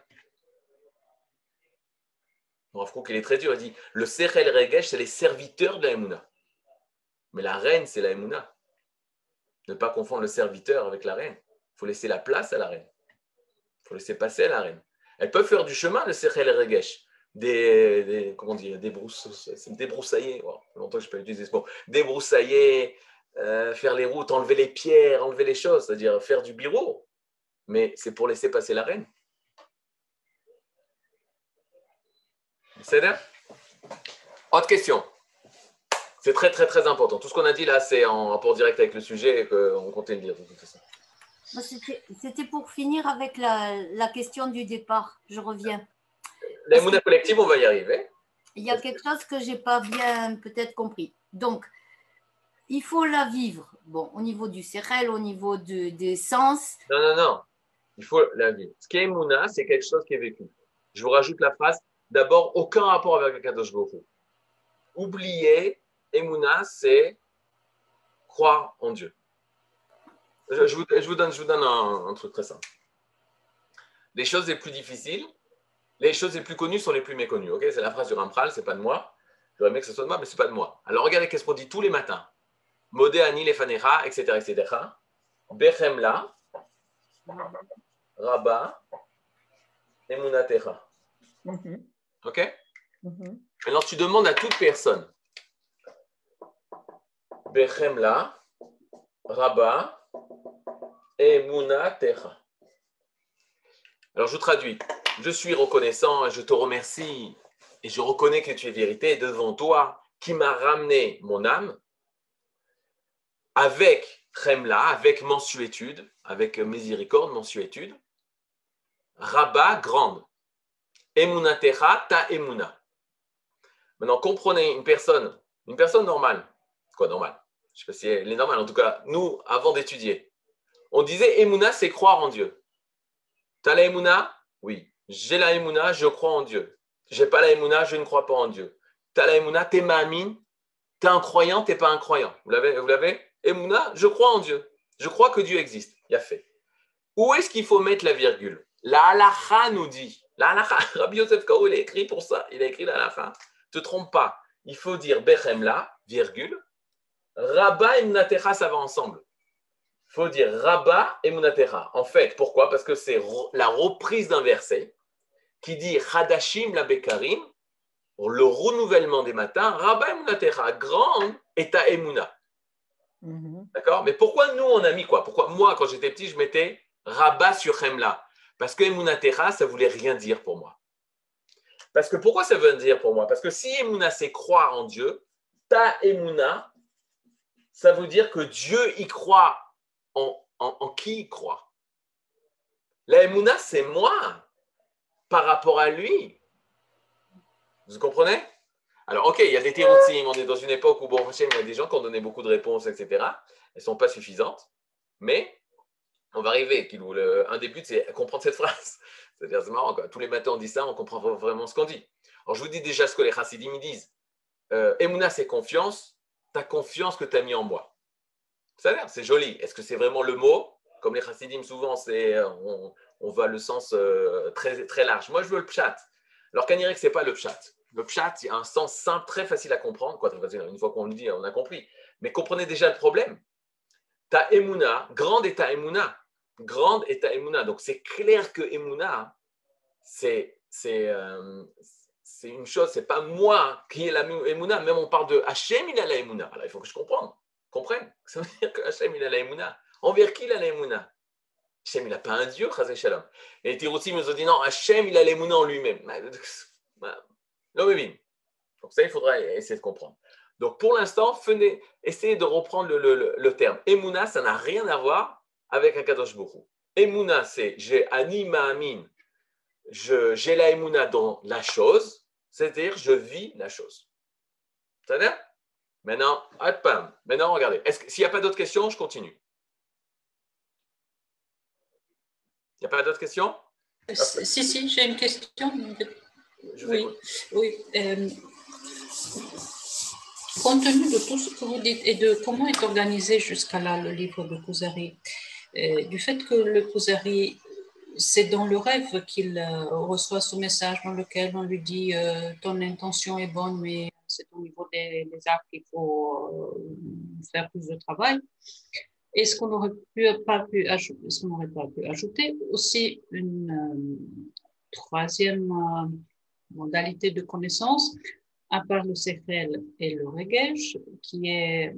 Rav Kook, il est très dur, il dit le Sechel Regesh, c'est les serviteurs de la Emouna. Mais la reine, c'est la Emouna. Ne pas confondre le serviteur avec la reine. Il faut laisser la place à la reine. Il faut laisser passer à la reine. Elle peut faire du chemin, le Sechel Regesh. Comment dire, débroussailler. Oh, longtemps que je n'ai pas utilisé ce mot. Débroussailler, faire les routes, enlever les pierres, enlever les choses, c'est-à-dire faire du bureau. Mais c'est pour laisser passer la reine. C'est bien. Autre question. C'est très, très, très important. Tout ce qu'on a dit là, c'est en rapport direct avec le sujet et qu'on comptait le dire de toute façon. C'était pour finir avec la question du départ. Je reviens. La Emouna collective, on va y arriver. Il y a quelque chose que je n'ai pas bien peut-être compris. Donc, il faut la vivre. Bon, au niveau du sérel, au niveau des sens. Non. Il faut la vivre. Ce qui est Emouna, c'est quelque chose qui est vécu. Je vous rajoute la phrase, d'abord, aucun rapport avec Akadosh Baruch Hu. Oubliez, Emouna, c'est croire en Dieu. Je vous donne un truc très simple. Les choses les plus difficiles, les choses les plus connues sont les plus méconnues. Okay, c'est la phrase du Ramchal, c'est pas de moi. J'aurais aimé que ce soit de moi, mais c'est pas de moi. Alors regardez qu'est-ce qu'on dit tous les matins. Modé ani lefanecha, etc., etc. Bechemla, Rabba, Emunatecha. Ok? Maintenant, tu demandes à toute personne. Bechemla, Rabba, Emunatecha. Alors, je traduis. Je suis reconnaissant et je te remercie et je reconnais que tu es vérité devant toi qui m'a ramené mon âme avec Chemla, avec mansuétude, avec miséricorde, mansuétude. Rabba, grande. Emunatecha, ta emuna. Maintenant, comprenez une personne normale. Quoi, normale? Je ne sais pas si elle est normale. En tout cas, nous, avant d'étudier, on disait emuna, c'est croire en Dieu. T'as la emuna? Oui. J'ai la emuna, je crois en Dieu. J'ai pas la emuna, je ne crois pas en Dieu. T'as la emuna, t'es ma'amin. T'es un croyant, t'es pas un croyant. Vous l'avez? Emuna, je crois en Dieu. Je crois que Dieu existe. Il y a fait. Où est-ce qu'il faut mettre la virgule? La halakha nous dit. La halakha, Rabbi Yosef Karo, il a écrit pour ça. Il a écrit la halakha. Ne te trompe pas. Il faut dire Bechemla, virgule. Rabba et Munatecha, ça va ensemble. Il faut dire Rabba et Munatecha. En fait, pourquoi? Parce que c'est la reprise d'un verset qui dit Hadashim la Bekarim, le renouvellement des matins, Rabba et Munatecha, grande est ta Emuna. D'accord? Mais pourquoi nous, on a mis quoi? Pourquoi moi, quand j'étais petit, je mettais Rabba sur Chemla? Parce que Emunatecha, ça ne voulait rien dire pour moi. Parce que pourquoi ça veut dire pour moi? Parce que si Emuna, c'est croire en Dieu, ta Emuna, ça veut dire que Dieu y croit en qui il croit. La Emuna, c'est moi par rapport à lui. Vous comprenez? Alors, ok, il y a des théories, on est dans une époque où, bon, il y a des gens qui ont donné beaucoup de réponses, etc. Elles ne sont pas suffisantes, mais on va arriver. Un des buts, c'est comprendre cette phrase. C'est-à-dire, c'est marrant, quoi. Tous les matins, on dit ça, on comprend vraiment ce qu'on dit. Alors, je vous dis déjà ce que les chassidim disent. Emouna, c'est confiance. Ta confiance que tu as mis en moi. C'est joli. Est-ce que c'est vraiment le mot? Comme les chassidim, souvent, on va le sens très, très large. Moi, je veux le pshat. Alors, qu'on dirait que ce n'est pas le pshat. Le pshat, il y a un sens simple, très facile à comprendre. Une fois qu'on le dit, on a compris. Mais comprenez déjà le problème. Ta emuna, grande est ta emuna. Grande est ta emuna. Donc, c'est clair que emuna, c'est une chose, c'est pas moi qui ai la emuna. Même on parle de Hachem, il a la emuna. Alors, il faut que je comprenne. Ça veut dire que Hachem, il a la emuna. Envers qui il a la emuna? Hachem, il n'a pas un Dieu, chazé shalom. Et les Tiroutsim nous ont dit non, Hachem, il a l'emuna en lui-même. Non, mais donc ça, il faudra essayer de comprendre. Donc, pour l'instant, essayez de reprendre le terme. Emouna, ça n'a rien à voir avec Akadosh Baruch Hu. Emouna, c'est j'ai ani ma'amin. J'ai la Emouna dans la chose, c'est-à-dire je vis la chose. C'est-à-dire? Maintenant, regardez. S'il n'y a pas d'autres questions, je continue. Il n'y a pas d'autres questions? Si, j'ai une question. Oui. Compte tenu de tout ce que vous dites et de comment est organisé jusqu'à là le livre de Kuzari, du fait que le Kuzari, c'est dans le rêve qu'il reçoit ce message dans lequel on lui dit ton intention est bonne, mais c'est au niveau des actes qu'il faut faire plus de travail. Est-ce qu'on n'aurait pas pu ajouter aussi une troisième modalité de connaissance, à part le sechel et le regesh, qui est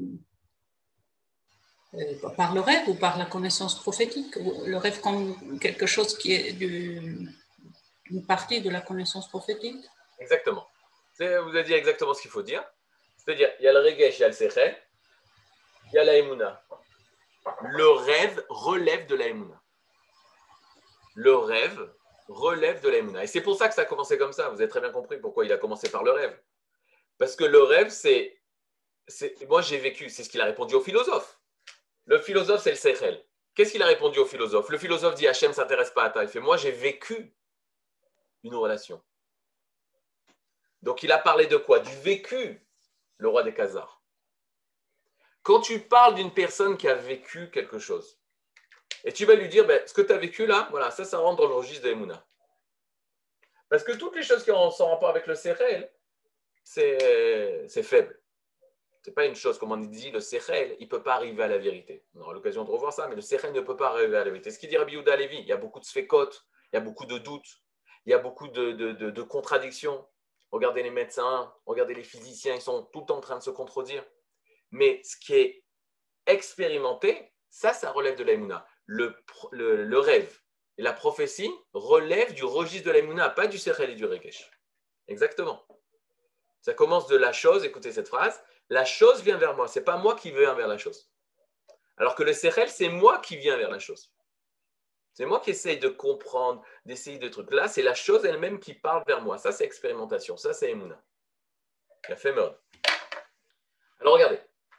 par le rêve ou par la connaissance prophétique, le rêve comme quelque chose qui est une partie de la connaissance prophétique? Exactement. Vous avez dit exactement ce qu'il faut dire. C'est-à-dire, il y a le regesh, il y a le sechel, il y a la emuna. Le rêve relève de la emuna. Le rêve relève de la emuna. Et c'est pour ça que ça a commencé comme ça. Vous avez très bien compris pourquoi il a commencé par le rêve. Parce que le rêve, moi j'ai vécu, c'est ce qu'il a répondu au philosophe. Le philosophe, c'est le sechel. Qu'est-ce qu'il a répondu au philosophe? Le philosophe dit Hachem ne s'intéresse pas à toi. Il fait moi, j'ai vécu une relation. Donc, il a parlé de quoi? Du vécu, le roi des Khazars. Quand tu parles d'une personne qui a vécu quelque chose, et tu vas lui dire, ce que tu as vécu là, voilà, ça rentre dans le registre de l'Emouna. Parce que toutes les choses qui sont en rapport avec le Sechel, c'est faible. Ce n'est pas une chose, comme on dit, le Sechel, il ne peut pas arriver à la vérité. On aura l'occasion de revoir ça, mais le Sechel ne peut pas arriver à la vérité. Ce qu'il dit Rabbi Yehuda Halevi, il y a beaucoup de sfekot, il y a beaucoup de doutes, il y a beaucoup de contradictions. Regardez les médecins, regardez les physiciens, ils sont tout le temps en train de se contredire. Mais ce qui est expérimenté, ça relève de l'Emouna. Le rêve et la prophétie relèvent du registre de l'Emouna, pas du Sechel et du Regesh. Exactement. Ça commence de la chose, écoutez cette phrase, la chose vient vers moi, ce n'est pas moi qui viens vers la chose. Alors que le Sechel, c'est moi qui viens vers la chose. C'est moi qui essaye de comprendre, d'essayer de trucs. Là, c'est la chose elle-même qui parle vers moi. Ça, c'est expérimentation. Ça, c'est Emouna. Il a fait merde. Alors, regardez.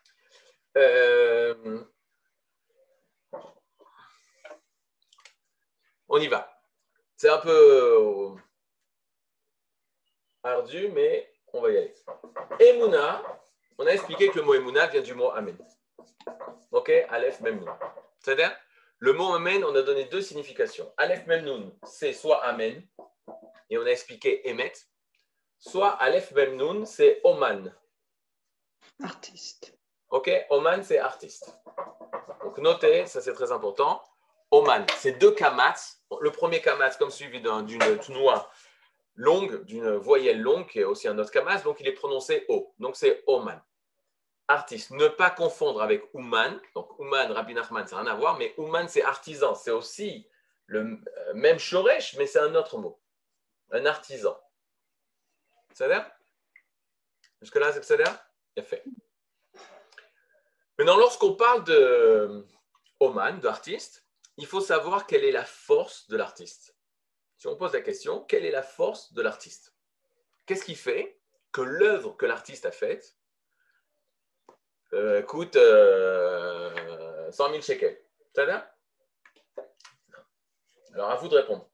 On y va. C'est un peu ardu, mais on va y aller. Emouna, on a expliqué que le mot Emouna vient du mot Amen. Ok? Aleph, Mem, Nun. C'est-à-dire, le mot Amen, on a donné deux significations. Aleph, Mem, Nun, c'est soit Amen, et on a expliqué Emet, soit Aleph, Mem, Nun, c'est Oman. Artiste. Ok? Oman, c'est artiste. Donc, notez, ça c'est très important. Oman, c'est deux kamats. Le premier kamat, comme suivi d'une noix longue, d'une voyelle longue, qui est aussi un autre kamat, donc il est prononcé O. Donc c'est Oman. Artiste. Ne pas confondre avec Ouman. Donc Ouman, Rabbi Nachman, ça n'a rien à voir, mais Ouman, c'est artisan. C'est aussi le même shoresh, mais c'est un autre mot. Un artisan. Ça va? Jusque-là, c'est ça? Bien fait. Maintenant, lorsqu'on parle de Oman, d'artiste, il faut savoir quelle est la force de l'artiste. Si on pose la question, quelle est la force de l'artiste? Qu'est-ce qui fait que l'œuvre que l'artiste a faite coûte 100 000 shekels? Ça va? Alors, à vous de répondre.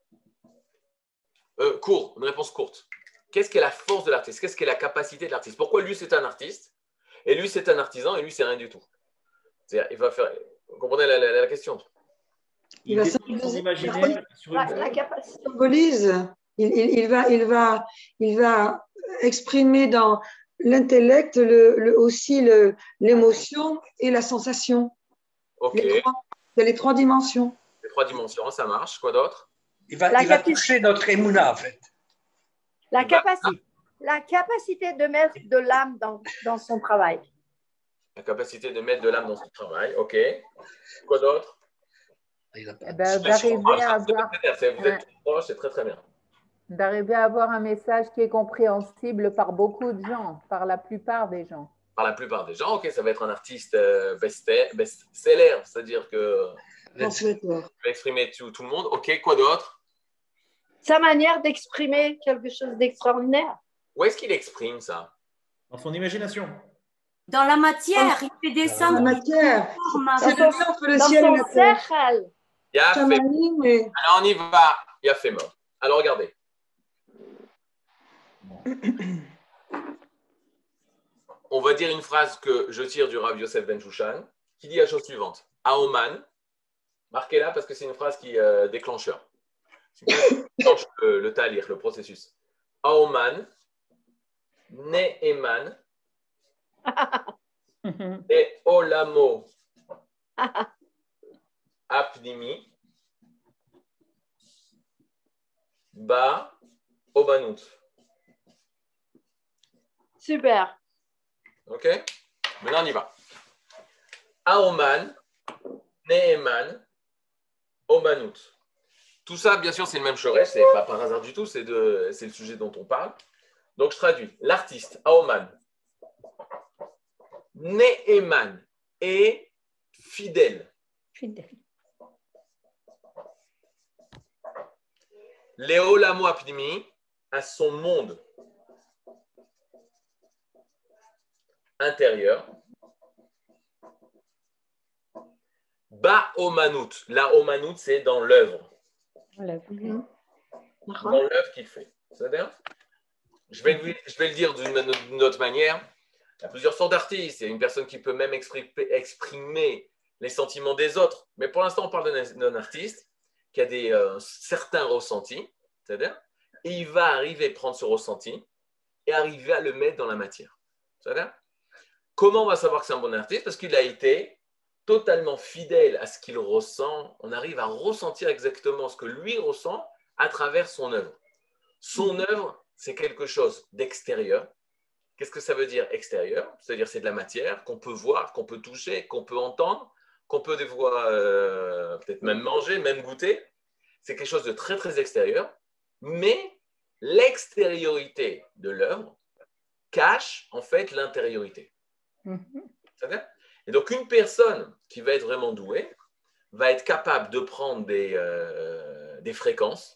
Une réponse courte. Qu'est-ce qu'est la force de l'artiste? Qu'est-ce qu'est la capacité de l'artiste? Pourquoi lui, c'est un artiste, et lui, c'est un artisan, et lui, c'est rien du tout? C'est-à-dire, il va faire... Vous comprenez la question? Il va la capacité symbolise. Il va exprimer dans l'intellect aussi l'émotion et la sensation. Ok. Les trois dimensions. Les trois dimensions, ça marche. Quoi d'autre? Il va toucher notre émouna, en fait. La capacité de mettre de l'âme dans son travail. La capacité de mettre de l'âme dans son travail, ok. Quoi d'autre? D'arriver à avoir... Vous êtes proche, c'est très très bien. D'arriver à avoir un message qui est compréhensible par beaucoup de gens, par la plupart des gens. Par la plupart des gens, ok, ça va être un artiste best-seller, c'est-à-dire que il va exprimer tout le monde. Ok, quoi d'autre? Sa manière d'exprimer quelque chose d'extraordinaire. Où est-ce qu'il exprime ça? Dans son imagination. Dans la matière, il fait descendre. Dans la matière. C'est le lien entre le ciel et la terre. Il a fait... Alors on y va. Il a fait mort. Alors regardez. On va dire une phrase que je tire du Rav Yosef Ben Shushan, qui dit la chose suivante. Aoman, marquez-la parce que c'est une phrase qui est déclencheur. C'est qui déclenche le talir, le processus. Aoman, Ne'eman, et Olamo, Apnimi, Ba, Obanut. Super. Ok? Maintenant, on y va. Aoman, Ne'eman, Obanut. Tout ça, bien sûr, c'est le même shoresh, c'est pas par hasard du tout, c'est le sujet dont on parle. Donc, je traduis. L'artiste, Aoman, Ne'eman, est fidèle. Leolamo apnimi, à son monde intérieur. Ba'omanout. La omanout, c'est dans l'œuvre. Mhm. Dans l'œuvre qu'il fait. C'est-à-dire, je vais le dire d'une autre manière. Il y a plusieurs sortes d'artistes. Il y a une personne qui peut même exprimer les sentiments des autres. Mais pour l'instant, on parle d'un artiste qui a certains ressentis. C'est-à-dire, et il va arriver à prendre ce ressenti et arriver à le mettre dans la matière. C'est-à-dire, comment on va savoir que c'est un bon artiste? Parce qu'il a été totalement fidèle à ce qu'il ressent. On arrive à ressentir exactement ce que lui ressent à travers son œuvre. Son œuvre, c'est quelque chose d'extérieur. Qu'est-ce que ça veut dire extérieur? C'est-à-dire c'est de la matière qu'on peut voir, qu'on peut toucher, qu'on peut entendre, qu'on peut des fois peut-être même manger, même goûter. C'est quelque chose de très, très extérieur. Mais l'extériorité de l'œuvre cache en fait l'intériorité. C'est-à-dire? Et donc, une personne qui va être vraiment douée va être capable de prendre des fréquences,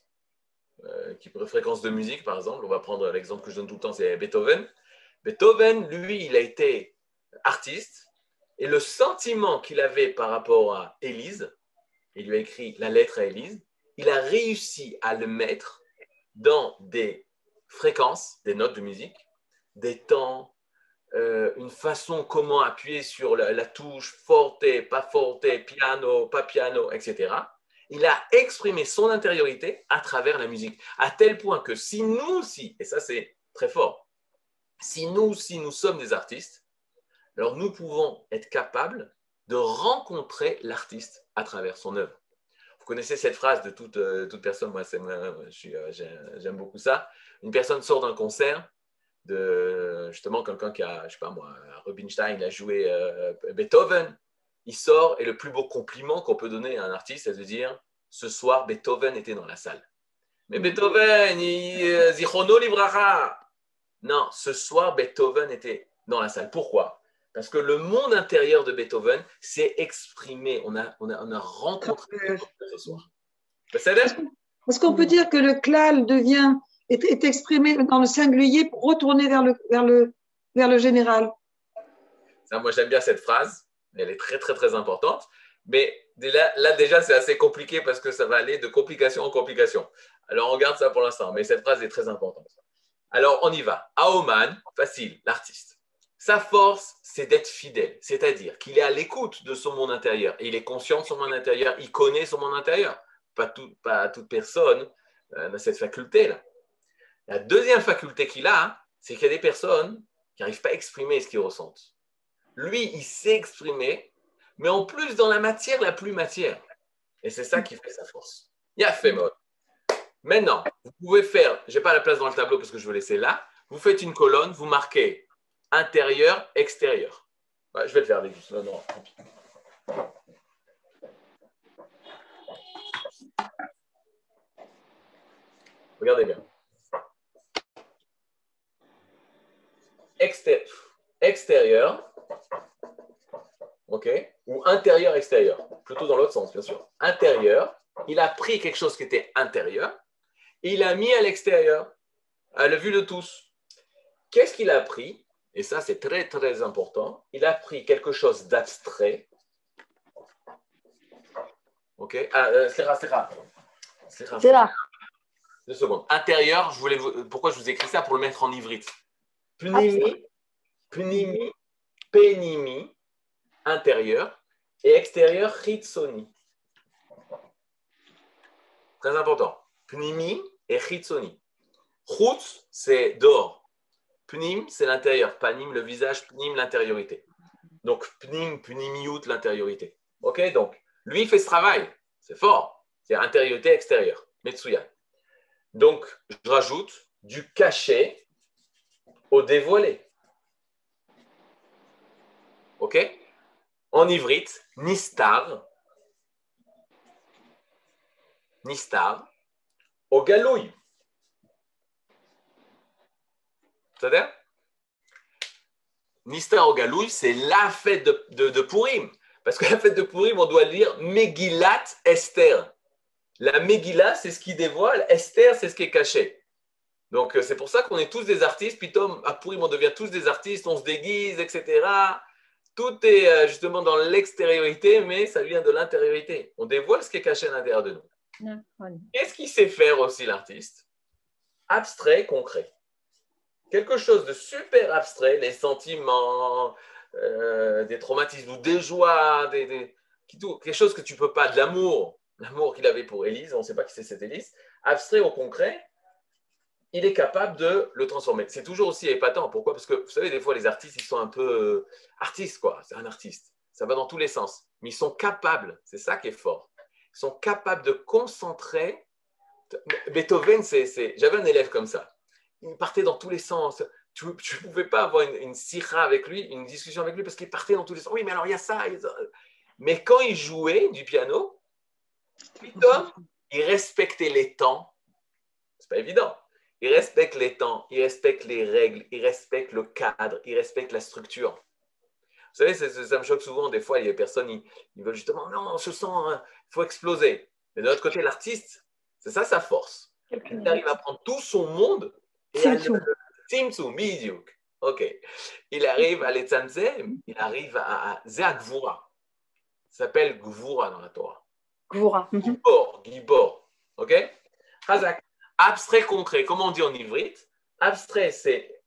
fréquences de musique, par exemple. On va prendre l'exemple que je donne tout le temps, c'est Beethoven. Beethoven, lui, il a été artiste, et le sentiment qu'il avait par rapport à Élise, il lui a écrit la lettre à Élise, il a réussi à le mettre dans des fréquences, des notes de musique, des temps, une façon comment appuyer sur la touche forte, pas forte, piano, pas piano, etc. Il a exprimé son intériorité à travers la musique, à tel point que si nous aussi, et ça c'est très fort, si nous aussi nous sommes des artistes, alors nous pouvons être capables de rencontrer l'artiste à travers son œuvre. Vous connaissez cette phrase de toute personne, moi j'aime beaucoup ça. Une personne sort d'un concert, de justement quelqu'un qui a, je sais pas moi, Rubinstein a joué Beethoven, il sort et le plus beau compliment qu'on peut donner à un artiste, c'est de dire ce soir Beethoven était dans la salle. Mais Beethoven, Zichrono Livracha. Non, ce soir Beethoven était dans la salle. Pourquoi? Parce que le monde intérieur de Beethoven s'est exprimé. On a rencontré ce soir. Est-ce qu'on peut dire que le klal est exprimé dans le singulier pour retourner vers le général? Ça, moi, j'aime bien cette phrase. Elle est très, très, très importante. Mais là déjà, c'est assez compliqué parce que ça va aller de complication en complication. Alors, on garde ça pour l'instant. Mais cette phrase est très importante. Alors, on y va. Aoman, facile, l'artiste. Sa force, c'est d'être fidèle. C'est-à-dire qu'il est à l'écoute de son monde intérieur. Et il est conscient de son monde intérieur. Il connaît son monde intérieur. Pas toute personne n'a cette faculté-là. La deuxième faculté qu'il a, c'est qu'il y a des personnes qui n'arrivent pas à exprimer ce qu'ils ressentent. Lui, il sait exprimer, mais en plus dans la matière la plus matière. Et c'est ça qui fait sa force. Il y a fait mode. Maintenant, vous pouvez faire, je n'ai pas la place dans le tableau parce que je veux laisser là, vous faites une colonne, vous marquez intérieur, extérieur. Ouais, je vais le faire, les gars. Non, tant pis. Regardez bien. Extérieur, ok, ou intérieur-extérieur, plutôt dans l'autre sens, bien sûr. Intérieur, il a pris quelque chose qui était intérieur, et il a mis à l'extérieur, à la vue de tous. Qu'est-ce qu'il a pris? Et ça, c'est très, très important. Il a pris quelque chose d'abstrait. Ok, c'est rare. 2 secondes. Intérieur, pourquoi je vous ai écrit ça? Pour le mettre en ivrite. Pnimi, pénimi, intérieur, et extérieur, chitsoni. Très important. Pnimi et chitsoni. Chutz, c'est dehors. Pnim, c'est l'intérieur. Panim, le visage. Pnim, l'intériorité. Donc, pnim, pnimiout, l'intériorité. Ok, donc, lui, il fait ce travail. C'est fort. C'est intériorité, extérieure. Metsuya. Donc, je rajoute du caché au dévoilé. Ok? En ivrite, nistar, au galouille. C'est-à-dire? Nistar au galouille, c'est la fête de Purim. Parce que la fête de Purim, on doit lire Megillat Esther. La Megillah, c'est ce qui dévoile. Esther, c'est ce qui est caché. Donc, c'est pour ça qu'on est tous des artistes. Puis, à Purim, on devient tous des artistes, on se déguise, etc. Tout est justement dans l'extériorité, mais ça vient de l'intériorité. On dévoile ce qui est caché à l'intérieur de nous. Qu'est-ce qu'il sait faire aussi l'artiste? Abstrait, concret. Quelque chose de super abstrait, les sentiments, des traumatismes ou des joies, quelque chose que tu ne peux pas, de l'amour qu'il avait pour Élise, on ne sait pas qui c'est cette Élise, abstrait au concret, il est capable de le transformer. C'est toujours aussi épatant. Pourquoi? Parce que vous savez, des fois, les artistes, ils sont un peu artistes, quoi. C'est un artiste. Ça va dans tous les sens. Mais ils sont capables, c'est ça qui est fort. Ils sont capables de concentrer. Beethoven, j'avais un élève comme ça. Il partait dans tous les sens. Tu ne pouvais pas avoir une sira avec lui, une discussion avec lui, parce qu'il partait dans tous les sens. Oui, mais alors il y a ça. Mais quand il jouait du piano, plutôt, il respectait les temps. C'est pas évident. Il respecte les temps, il respecte les règles, il respecte le cadre, il respecte la structure. Vous savez, ça me choque souvent. Des fois, il y a des personnes, ils veulent justement, non, je sens, il faut exploser. Mais de l'autre côté, l'artiste, c'est ça sa force. Il arrive à prendre tout son monde et à le Tzimtzum, bidiuk. Ok. Il arrive à l'Etzanzem, il arrive à Gvura. Ça s'appelle Gvura dans la Torah. Gvura. Gibor. Ok? Chazak. Abstrait concret, comment on dit en ivrite? Abstrait, c'est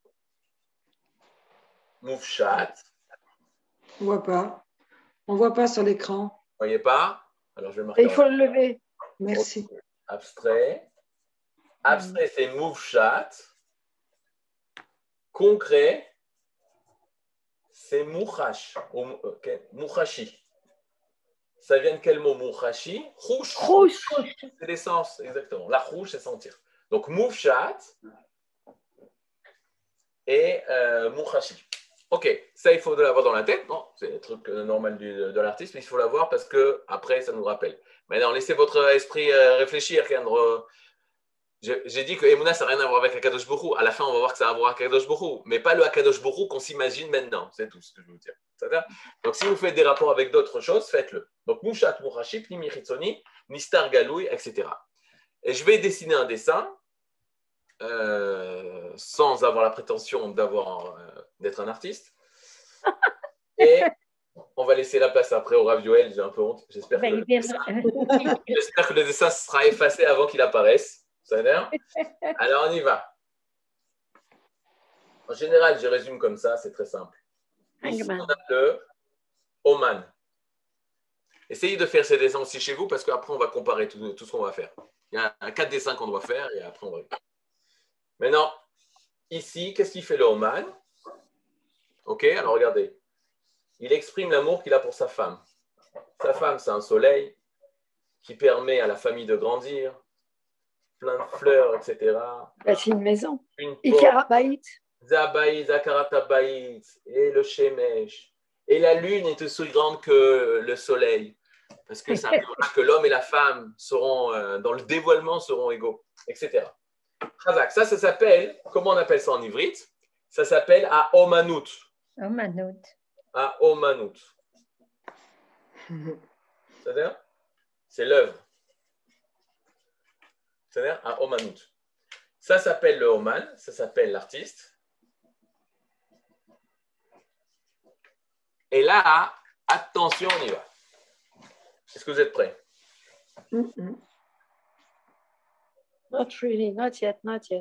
moufchat. On voit pas. On voit pas sur l'écran. Vous voyez pas? Alors je vais marquer. Il faut le lever. Merci. Abstrait. Abstrait, c'est moufchat. Concret, c'est mouchash. Okay. Mouchashi. Ça vient de quel mot? Mouchashi? Rouche. C'est l'essence, exactement. La rouche, c'est sentir. Donc, moufchat et mouchashi. Ok, ça, il faut l'avoir dans la tête. Bon, c'est le truc normal de l'artiste, mais il faut l'avoir parce que après, ça nous rappelle. Maintenant, laissez votre esprit réfléchir, Kendra. J'ai dit que Emouna, ça n'a rien à voir avec Akadosh Borou. À la fin, on va voir que ça a à voir avec Akadosh Borou, mais pas le Akadosh Borou qu'on s'imagine maintenant. C'est tout ce que je veux vous dire. Donc, si vous faites des rapports avec d'autres choses, faites-le. Donc, Mouchat, Mouchashi, Pnimi Chitzoni, Nistar Galoui, etc. Et je vais dessiner un dessin sans avoir la prétention d'être un artiste. Et on va laisser la place après au Rav Yoel. J'ai un peu honte. J'espère que le dessin sera effacé avant qu'il apparaisse. Alors, on y va. En général, je résume comme ça, c'est très simple. Ici, on a le Oman. Essayez de faire ces dessins aussi chez vous parce qu'après, on va comparer tout ce qu'on va faire. Il y a 4 dessins qu'on doit faire et après, on va... Maintenant, ici, qu'est-ce qu'il fait le Oman? Ok, alors regardez. Il exprime l'amour qu'il a pour sa femme. Sa femme, c'est un soleil qui permet à la famille de grandir. Plein de fleurs, etc. C'est une maison. Une Ikarabaït. Zabaït, Zakaratabaït, et le Shemesh. Et la lune est aussi grande que le soleil. Parce que ça veut dire que l'homme et la femme seront, dans le dévoilement, seront égaux, etc. Chazak, ça s'appelle, comment on appelle ça en ivrite? Ça s'appelle à Omanout. Omanout. À Omanout. C'est-à-dire, c'est l'œuvre. C'est-à-dire à Omanout. Ça s'appelle le Oman, ça s'appelle l'artiste. Et là, attention, on y va. Est-ce que vous êtes prêts? Not really, not yet.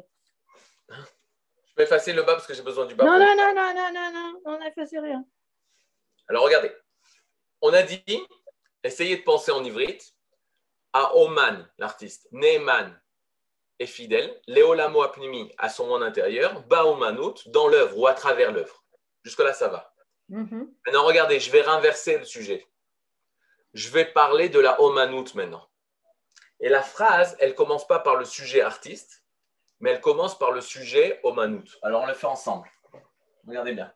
Je vais effacer le bas parce que j'ai besoin du bas. Non, on n'a effacé rien. Alors regardez, on a dit, essayez de penser en ivrite, à Oman, l'artiste, Neeman est fidèle, Léolamo Apnimi à son monde intérieur, Baomanout dans l'œuvre ou à travers l'œuvre. Jusque-là, ça va. Maintenant, regardez, je vais renverser le sujet. Je vais parler de la Omanout maintenant. Et la phrase, elle ne commence pas par le sujet artiste, mais elle commence par le sujet Omanout. Alors, on le fait ensemble. Regardez bien.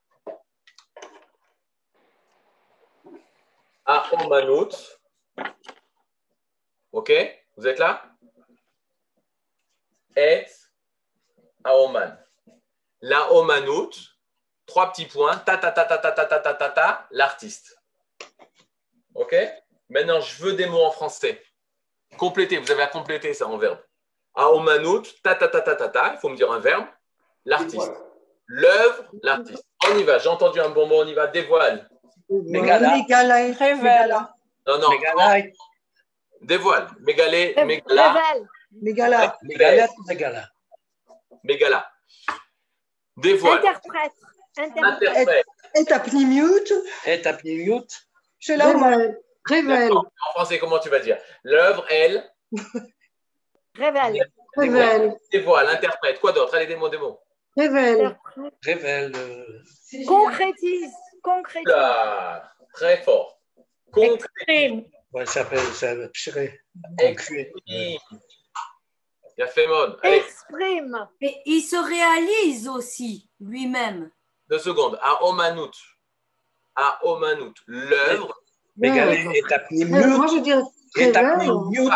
À Omanout. Ok? Vous êtes là? Et à Oman. La Omanout, 3 petits points, l'artiste. Ok? Maintenant, je veux des mots en français. Complétez, vous avez à compléter ça en verbe. À Omanout, il faut me dire un verbe, l'artiste. L'œuvre, l'artiste. On y va, j'ai entendu un bon mot, on y va, dévoile. Mégala. Révèle. Non. Mégala. Dévoile. Mégalé. Révèle. Mégala. Mégala. Mégala. Dévoile. Interprète. Interprète. Etapniut. Révèle. En français, comment tu vas dire? L'œuvre, elle. Révèle. Révèle. Dévoile, interprète. Quoi d'autre? Allez, des mots. Révèle. Révèle. Concrétise. Là, très fort. Concrétise. Ouais, ça s'appelle Exprime. Il a fait mode. Allez. Exprime. Et il se réalise aussi lui-même. 2 secondes. À Omanout. L'œuvre. Mégala. Etapniut. Moi, je dirais révèle.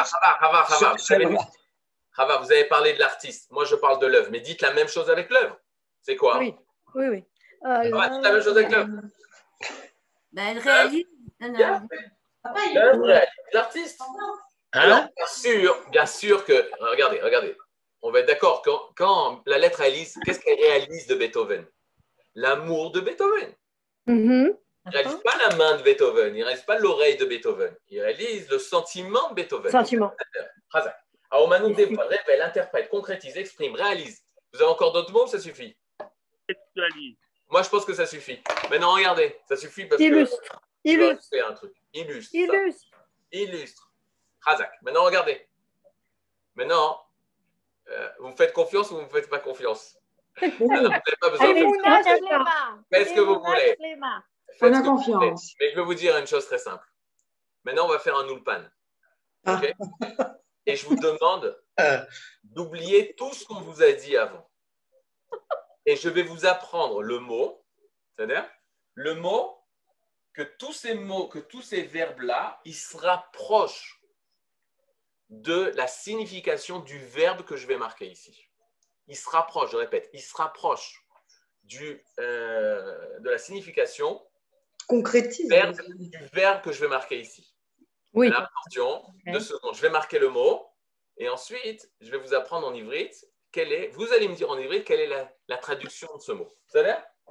Rava, vous avez parlé de l'artiste. Moi, je parle de l'œuvre. Mais dites la même chose avec l'œuvre. C'est quoi? Oui. Dites la même chose avec l'œuvre. Ben, elle réalise. L'œuvre réalise l'artiste. Alors, bien sûr que. Regardez. On va être d'accord. Quand la lettre réalise, qu'est-ce qu'elle réalise de Beethoven? L'amour de Beethoven. Il ne réalise pas la main de Beethoven. Il ne réalise pas l'oreille de Beethoven. Il réalise le sentiment de Beethoven. Sentiment. Razak. Aomanout dévoile, révèle, interprète, concrétise, exprime, réalise. Vous avez encore d'autres mots ou ça suffit? Textualise. Moi, je pense que ça suffit. Maintenant, regardez, ça suffit parce Illustre. que. Illustre. Faire un truc. Illustre. Illustre. Razak. Maintenant, regardez. Maintenant, vous me faites confiance ou vous ne me faites pas confiance? Non, vous n'avez pas besoin de faites ce que vous voulez. On a confiance. Mais je vais vous dire une chose très simple. Maintenant, on va faire un ulpan. OK? Et je vous demande d'oublier tout ce qu'on vous a dit avant. Et je vais vous apprendre le mot, c'est-à-dire le mot, que tous ces verbes-là, ils se rapprochent de la signification du verbe que je vais marquer ici. Ils se rapprochent, je répète, ils se rapprochent de la signification Concrétise. du verbe que je vais marquer ici. Oui. Alors, attention, 2 secondes. Je vais marquer le mot et ensuite, je vais vous apprendre en ivrite vous allez me dire en ivrite quelle est la traduction de ce mot. Vous savez?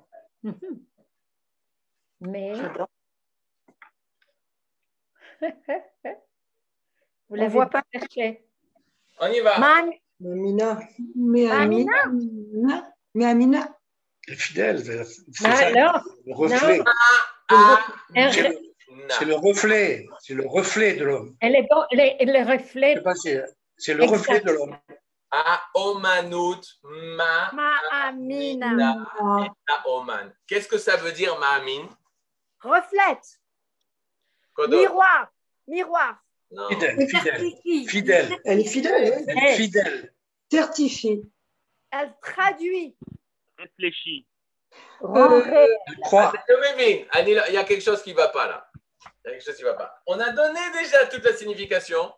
Mais. Vous ne la voyez pas chercher. On y va. Amina. Fidèle. Alors, le reflet. C'est le reflet. C'est le reflet de l'homme. Elle est dans le reflet. C'est le reflet de l'homme. Aomanout ma'amina oman. Qu'est-ce que ça veut dire ma'amin? Reflète. Miroir. Non. Fidèle. Elle est fidèle. Fidèle. Certifiée. Elle traduit. Réfléchis. Elle croit. Il y a quelque chose qui ne va pas là. On a donné déjà toute la signification.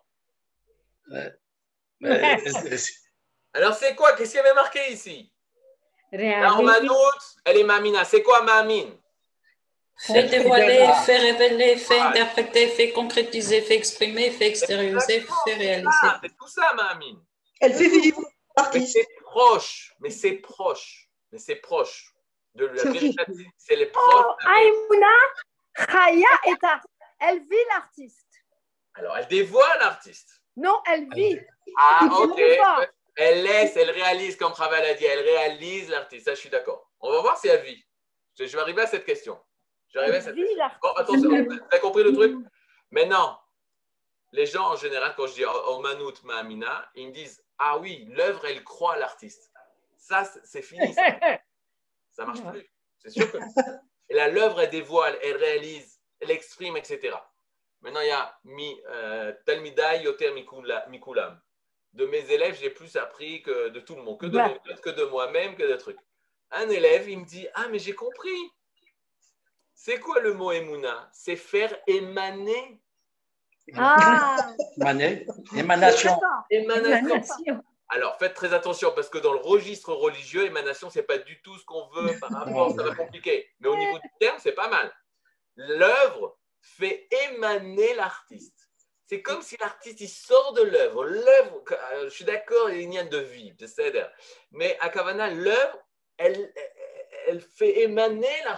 Alors, c'est quoi? Qu'est-ce qu'il y avait marqué ici? Aomanout, elle est Mamina. C'est quoi Mamin? Fait dévoiler, fait révéler, fait interpréter, fait concrétiser, fait exprimer, fait extérioriser, fait réaliser. C'est tout ça, Mamin. Elle fait vivre l'artiste. Mais c'est proche. De la vérité. C'est les proches. Aïmouna, Chaya est elle vit l'artiste. Alors, elle dévoile l'artiste. Non, elle vit. Ok. Elle réalise, comme Raval a dit, elle réalise l'artiste. Ça, je suis d'accord. On va voir si elle vit. Je vais arriver à cette question. Attention, vous avez compris le truc? Maintenant, les gens en général, quand je dis Omanout Ma'amina, ils me disent ah oui, l'œuvre, elle croit à l'artiste. Ça, c'est fini. Ça marche plus. C'est sûr que. Et là, l'œuvre, elle dévoile, elle réalise, elle exprime, etc. Maintenant, il y a Talmidai Yoter Mikulam. De mes élèves, j'ai plus appris que de tout le monde, que de moi-même, que de trucs. Un élève, il me dit ah, mais j'ai compris. C'est quoi le mot Emouna? C'est faire émaner. Émanation. Alors, faites très attention parce que dans le registre religieux, émanation, ce n'est pas du tout ce qu'on veut par rapport, ça va compliquer. Mais au niveau du terme, c'est pas mal. L'œuvre fait émaner l'artiste. C'est comme si l'artiste, il sort de l'œuvre. L'œuvre, je suis d'accord, il y a de vie, c'est-à-dire. Mais à Kavana, l'œuvre, elle fait émaner l'artiste.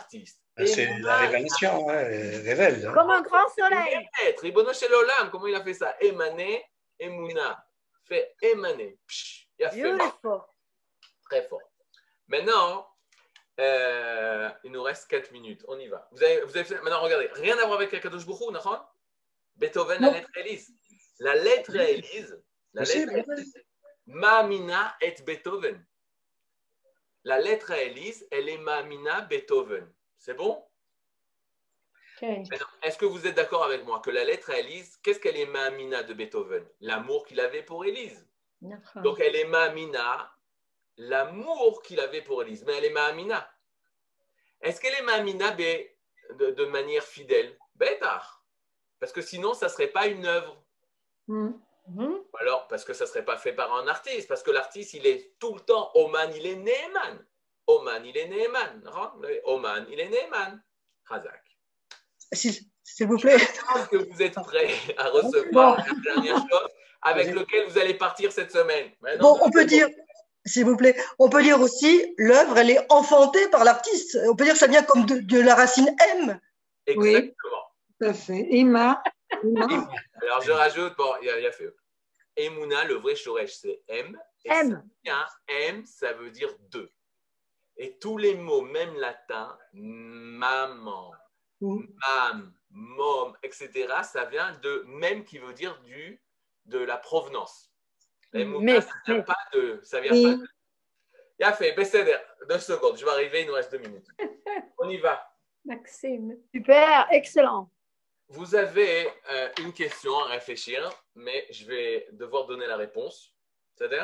C'est la révélation, hein, elle révèle. Hein. Comme un grand soleil. Ribono Shel Olam, comment il a fait ça? Émaner, Emouna. Fait émaner. Il a fait très fort. Maintenant, il nous reste 4 minutes. On y va. Vous avez fait, maintenant, regardez. Rien à voir avec Akadosh Baruch Hu, d'accord? Beethoven, la lettre Élise. La lettre Élise. La lettre Élise. Ma'amina et Beethoven. La lettre à Élise, elle est Ma'amina Beethoven. C'est bon? Okay. Est-ce que vous êtes d'accord avec moi que la lettre à Élise, qu'est-ce qu'elle est Ma'amina de Beethoven? L'amour qu'il avait pour Élise. Donc elle est Ma'amina, l'amour qu'il avait pour Élise. Mais elle est Ma'amina. Est-ce qu'elle est Ma'amina de manière fidèle? Bétar. Parce que sinon, ça ne serait pas une œuvre. Alors, parce que ça ne serait pas fait par un artiste. Parce que l'artiste, il est tout le temps Oman, il est Neeman. Oman, il est Neeman. Oman, il est Neeman. Razak. S'il vous plaît. Est-ce que vous êtes prêts à recevoir la dernière chose avec laquelle vous allez partir cette semaine? Bon, on peut dire, s'il vous plaît, on peut dire aussi, l'œuvre, elle est enfantée par l'artiste. On peut dire que ça vient comme de la racine M. Exactement. Oui, tout à fait. Ima. Alors, je rajoute, bon, il y a fait. Emouna, le vrai shoresh, c'est M. Et M. M, ça veut dire deux. Et tous les mots, même latins, maman, mam, mom, etc., ça vient de même qui veut dire de la provenance. Emouna, ça vient pas de. Ça vient pas de. Il a fait, Besséder, 2 secondes, je vais arriver, il nous reste 2 minutes. On y va. Maxime. Super, excellent. Vous avez une question à réfléchir, mais je vais devoir donner la réponse. C'est-à-dire?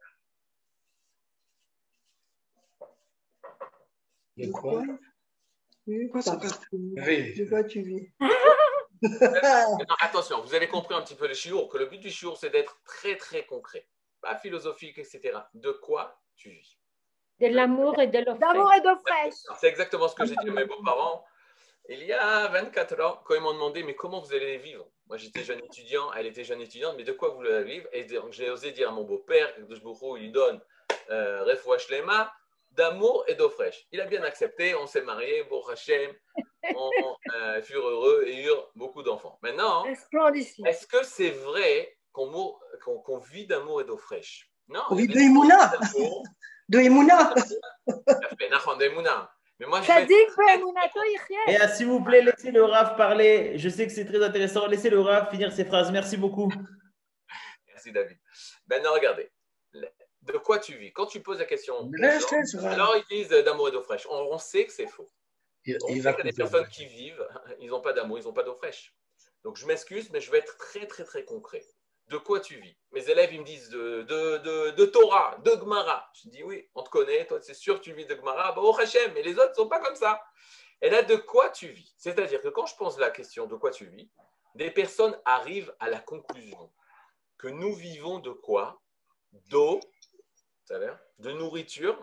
De quoi? De quoi tu vis? Non, attention, vous avez compris un petit peu le shiur, que le but du shiur, c'est d'être très, très concret. Pas philosophique, etc. De quoi tu vis? De l'amour et de l'eau fraîche. D'amour et d'eau fraîche. C'est exactement ce que j'ai dit à mes beaux-parents. Il y a 24 ans, quand ils m'ont demandé, mais comment vous allez vivre? Moi, j'étais jeune étudiant, elle était jeune étudiante, mais de quoi vous allez vivre? Et donc, j'ai osé dire à mon beau-père, que il lui donne Refoua Shlema, d'amour et d'eau fraîche. Il a bien accepté, on s'est mariés, Baruch Hashem, on furent heureux et eurent beaucoup d'enfants. Maintenant, est-ce que c'est vrai qu'on vit d'amour et d'eau fraîche? Non. On vit de Emouna. De Emouna. De Emouna. Mais moi, Et s'il vous plaît, laissez le Rav parler. Je sais que c'est très intéressant. Laissez le Rav finir ses phrases. Merci beaucoup. Merci, David. Maintenant, regardez. De quoi tu vis? Quand tu poses la question, alors ils disent d'amour et d'eau fraîche. On sait que c'est faux. On sait qu'il y a des personnes qui vivent, ils n'ont pas d'amour, ils n'ont pas d'eau fraîche. Donc, je m'excuse, mais je vais être très, très, très concret. De quoi tu vis? Mes élèves, ils me disent de Torah, de Gemara. Je dis oui, on te connaît, toi, c'est sûr, tu vis de Gemara. Bah, oh Hachem, mais les autres ne sont pas comme ça. Et là, de quoi tu vis? C'est-à-dire que quand je pose la question de quoi tu vis, des personnes arrivent à la conclusion que nous vivons de quoi? D'eau, c'est-à-dire de nourriture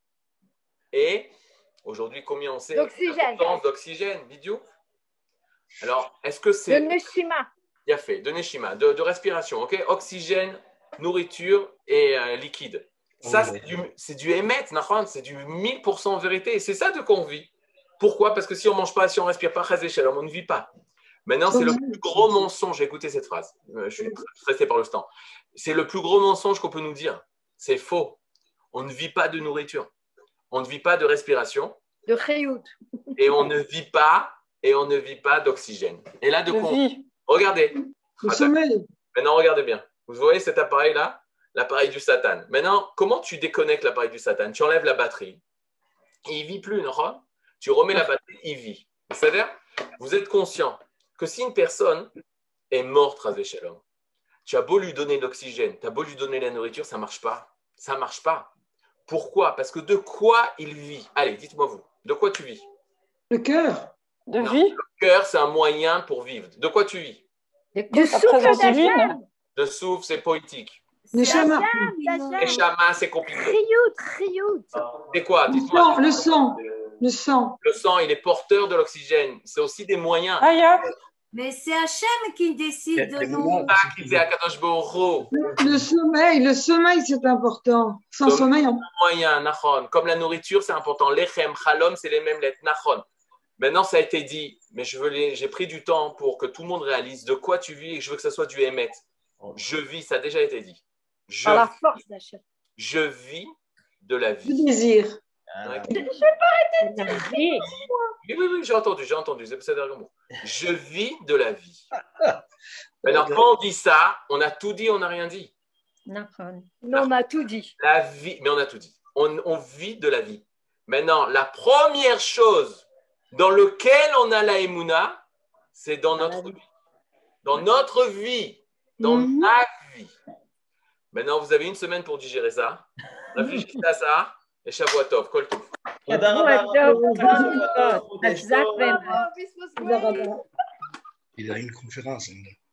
et aujourd'hui, combien on sait? L'importance d'oxygène, Bidiou. Alors, est-ce que c'est. De Neshima. Il y a fait, de Neshima, de respiration, ok? Oxygène, nourriture et liquide. Ça, c'est du émet, c'est du 1000% vérité. Et c'est ça de quoi on vit. Pourquoi? Parce que si on ne mange pas, si on ne respire pas, on ne vit pas. Maintenant, c'est le plus gros mensonge. Écoutez cette phrase. Je suis stressé par le temps. C'est le plus gros mensonge qu'on peut nous dire. C'est faux. On ne vit pas de nourriture. On ne vit pas de respiration. De chayout. Et on ne vit pas d'oxygène. Et là, de quoi? Regardez. Le sommeil. Maintenant, regardez bien. Vous voyez cet appareil-là? L'appareil du Satan. Maintenant, comment tu déconnectes l'appareil du Satan? Tu enlèves la batterie. Il ne vit plus, non? Tu remets la batterie, il vit. C'est-à-dire, vous êtes conscient que si une personne est morte, Razé Shalom, tu as beau lui donner l'oxygène, tu as beau lui donner la nourriture, ça ne marche pas. Ça ne marche pas. Pourquoi? Parce que de quoi il vit? Allez, dites-moi vous. De quoi tu vis? Le cœur. De vie. Le cœur, c'est un moyen pour vivre. De quoi tu vis? De souffle d'Hachem. De souffle, c'est poétique. Neshama. Neshama, c'est compliqué. Chiyut. C'est quoi? Dites-moi. Le sang. Le sang. Le sang, il est porteur de l'oxygène. C'est aussi des moyens. Mais c'est Hachem qui décide de nous. Le sommeil, c'est important. Sans sommeil, moyen, nachon. Comme la nourriture, c'est important. Lechem, chalom, c'est les mêmes lettres. Nachon. Maintenant, ça a été dit, mais j'ai pris du temps pour que tout le monde réalise de quoi tu vis et que je veux que ça soit du émet. Je vis, ça a déjà été dit. Par la force d'achat. Je vis de la vie. Du désir. Ouais. Je vais pas arrêter de dire. Oui, j'ai entendu. C'est le mot. Je vis de la vie. Maintenant, quand on dit ça, on a tout dit, on n'a rien dit. Non, on a tout dit. La vie, mais on a tout dit. On vit de la vie. Maintenant, la première chose dans laquelle on a la Emouna, c'est dans notre vie. Dans notre vie. Dans ma vie. Maintenant, vous avez une semaine pour digérer ça. Réfléchissez à ça. Et Shavua Tov, Kol Tov. Il a une conférence.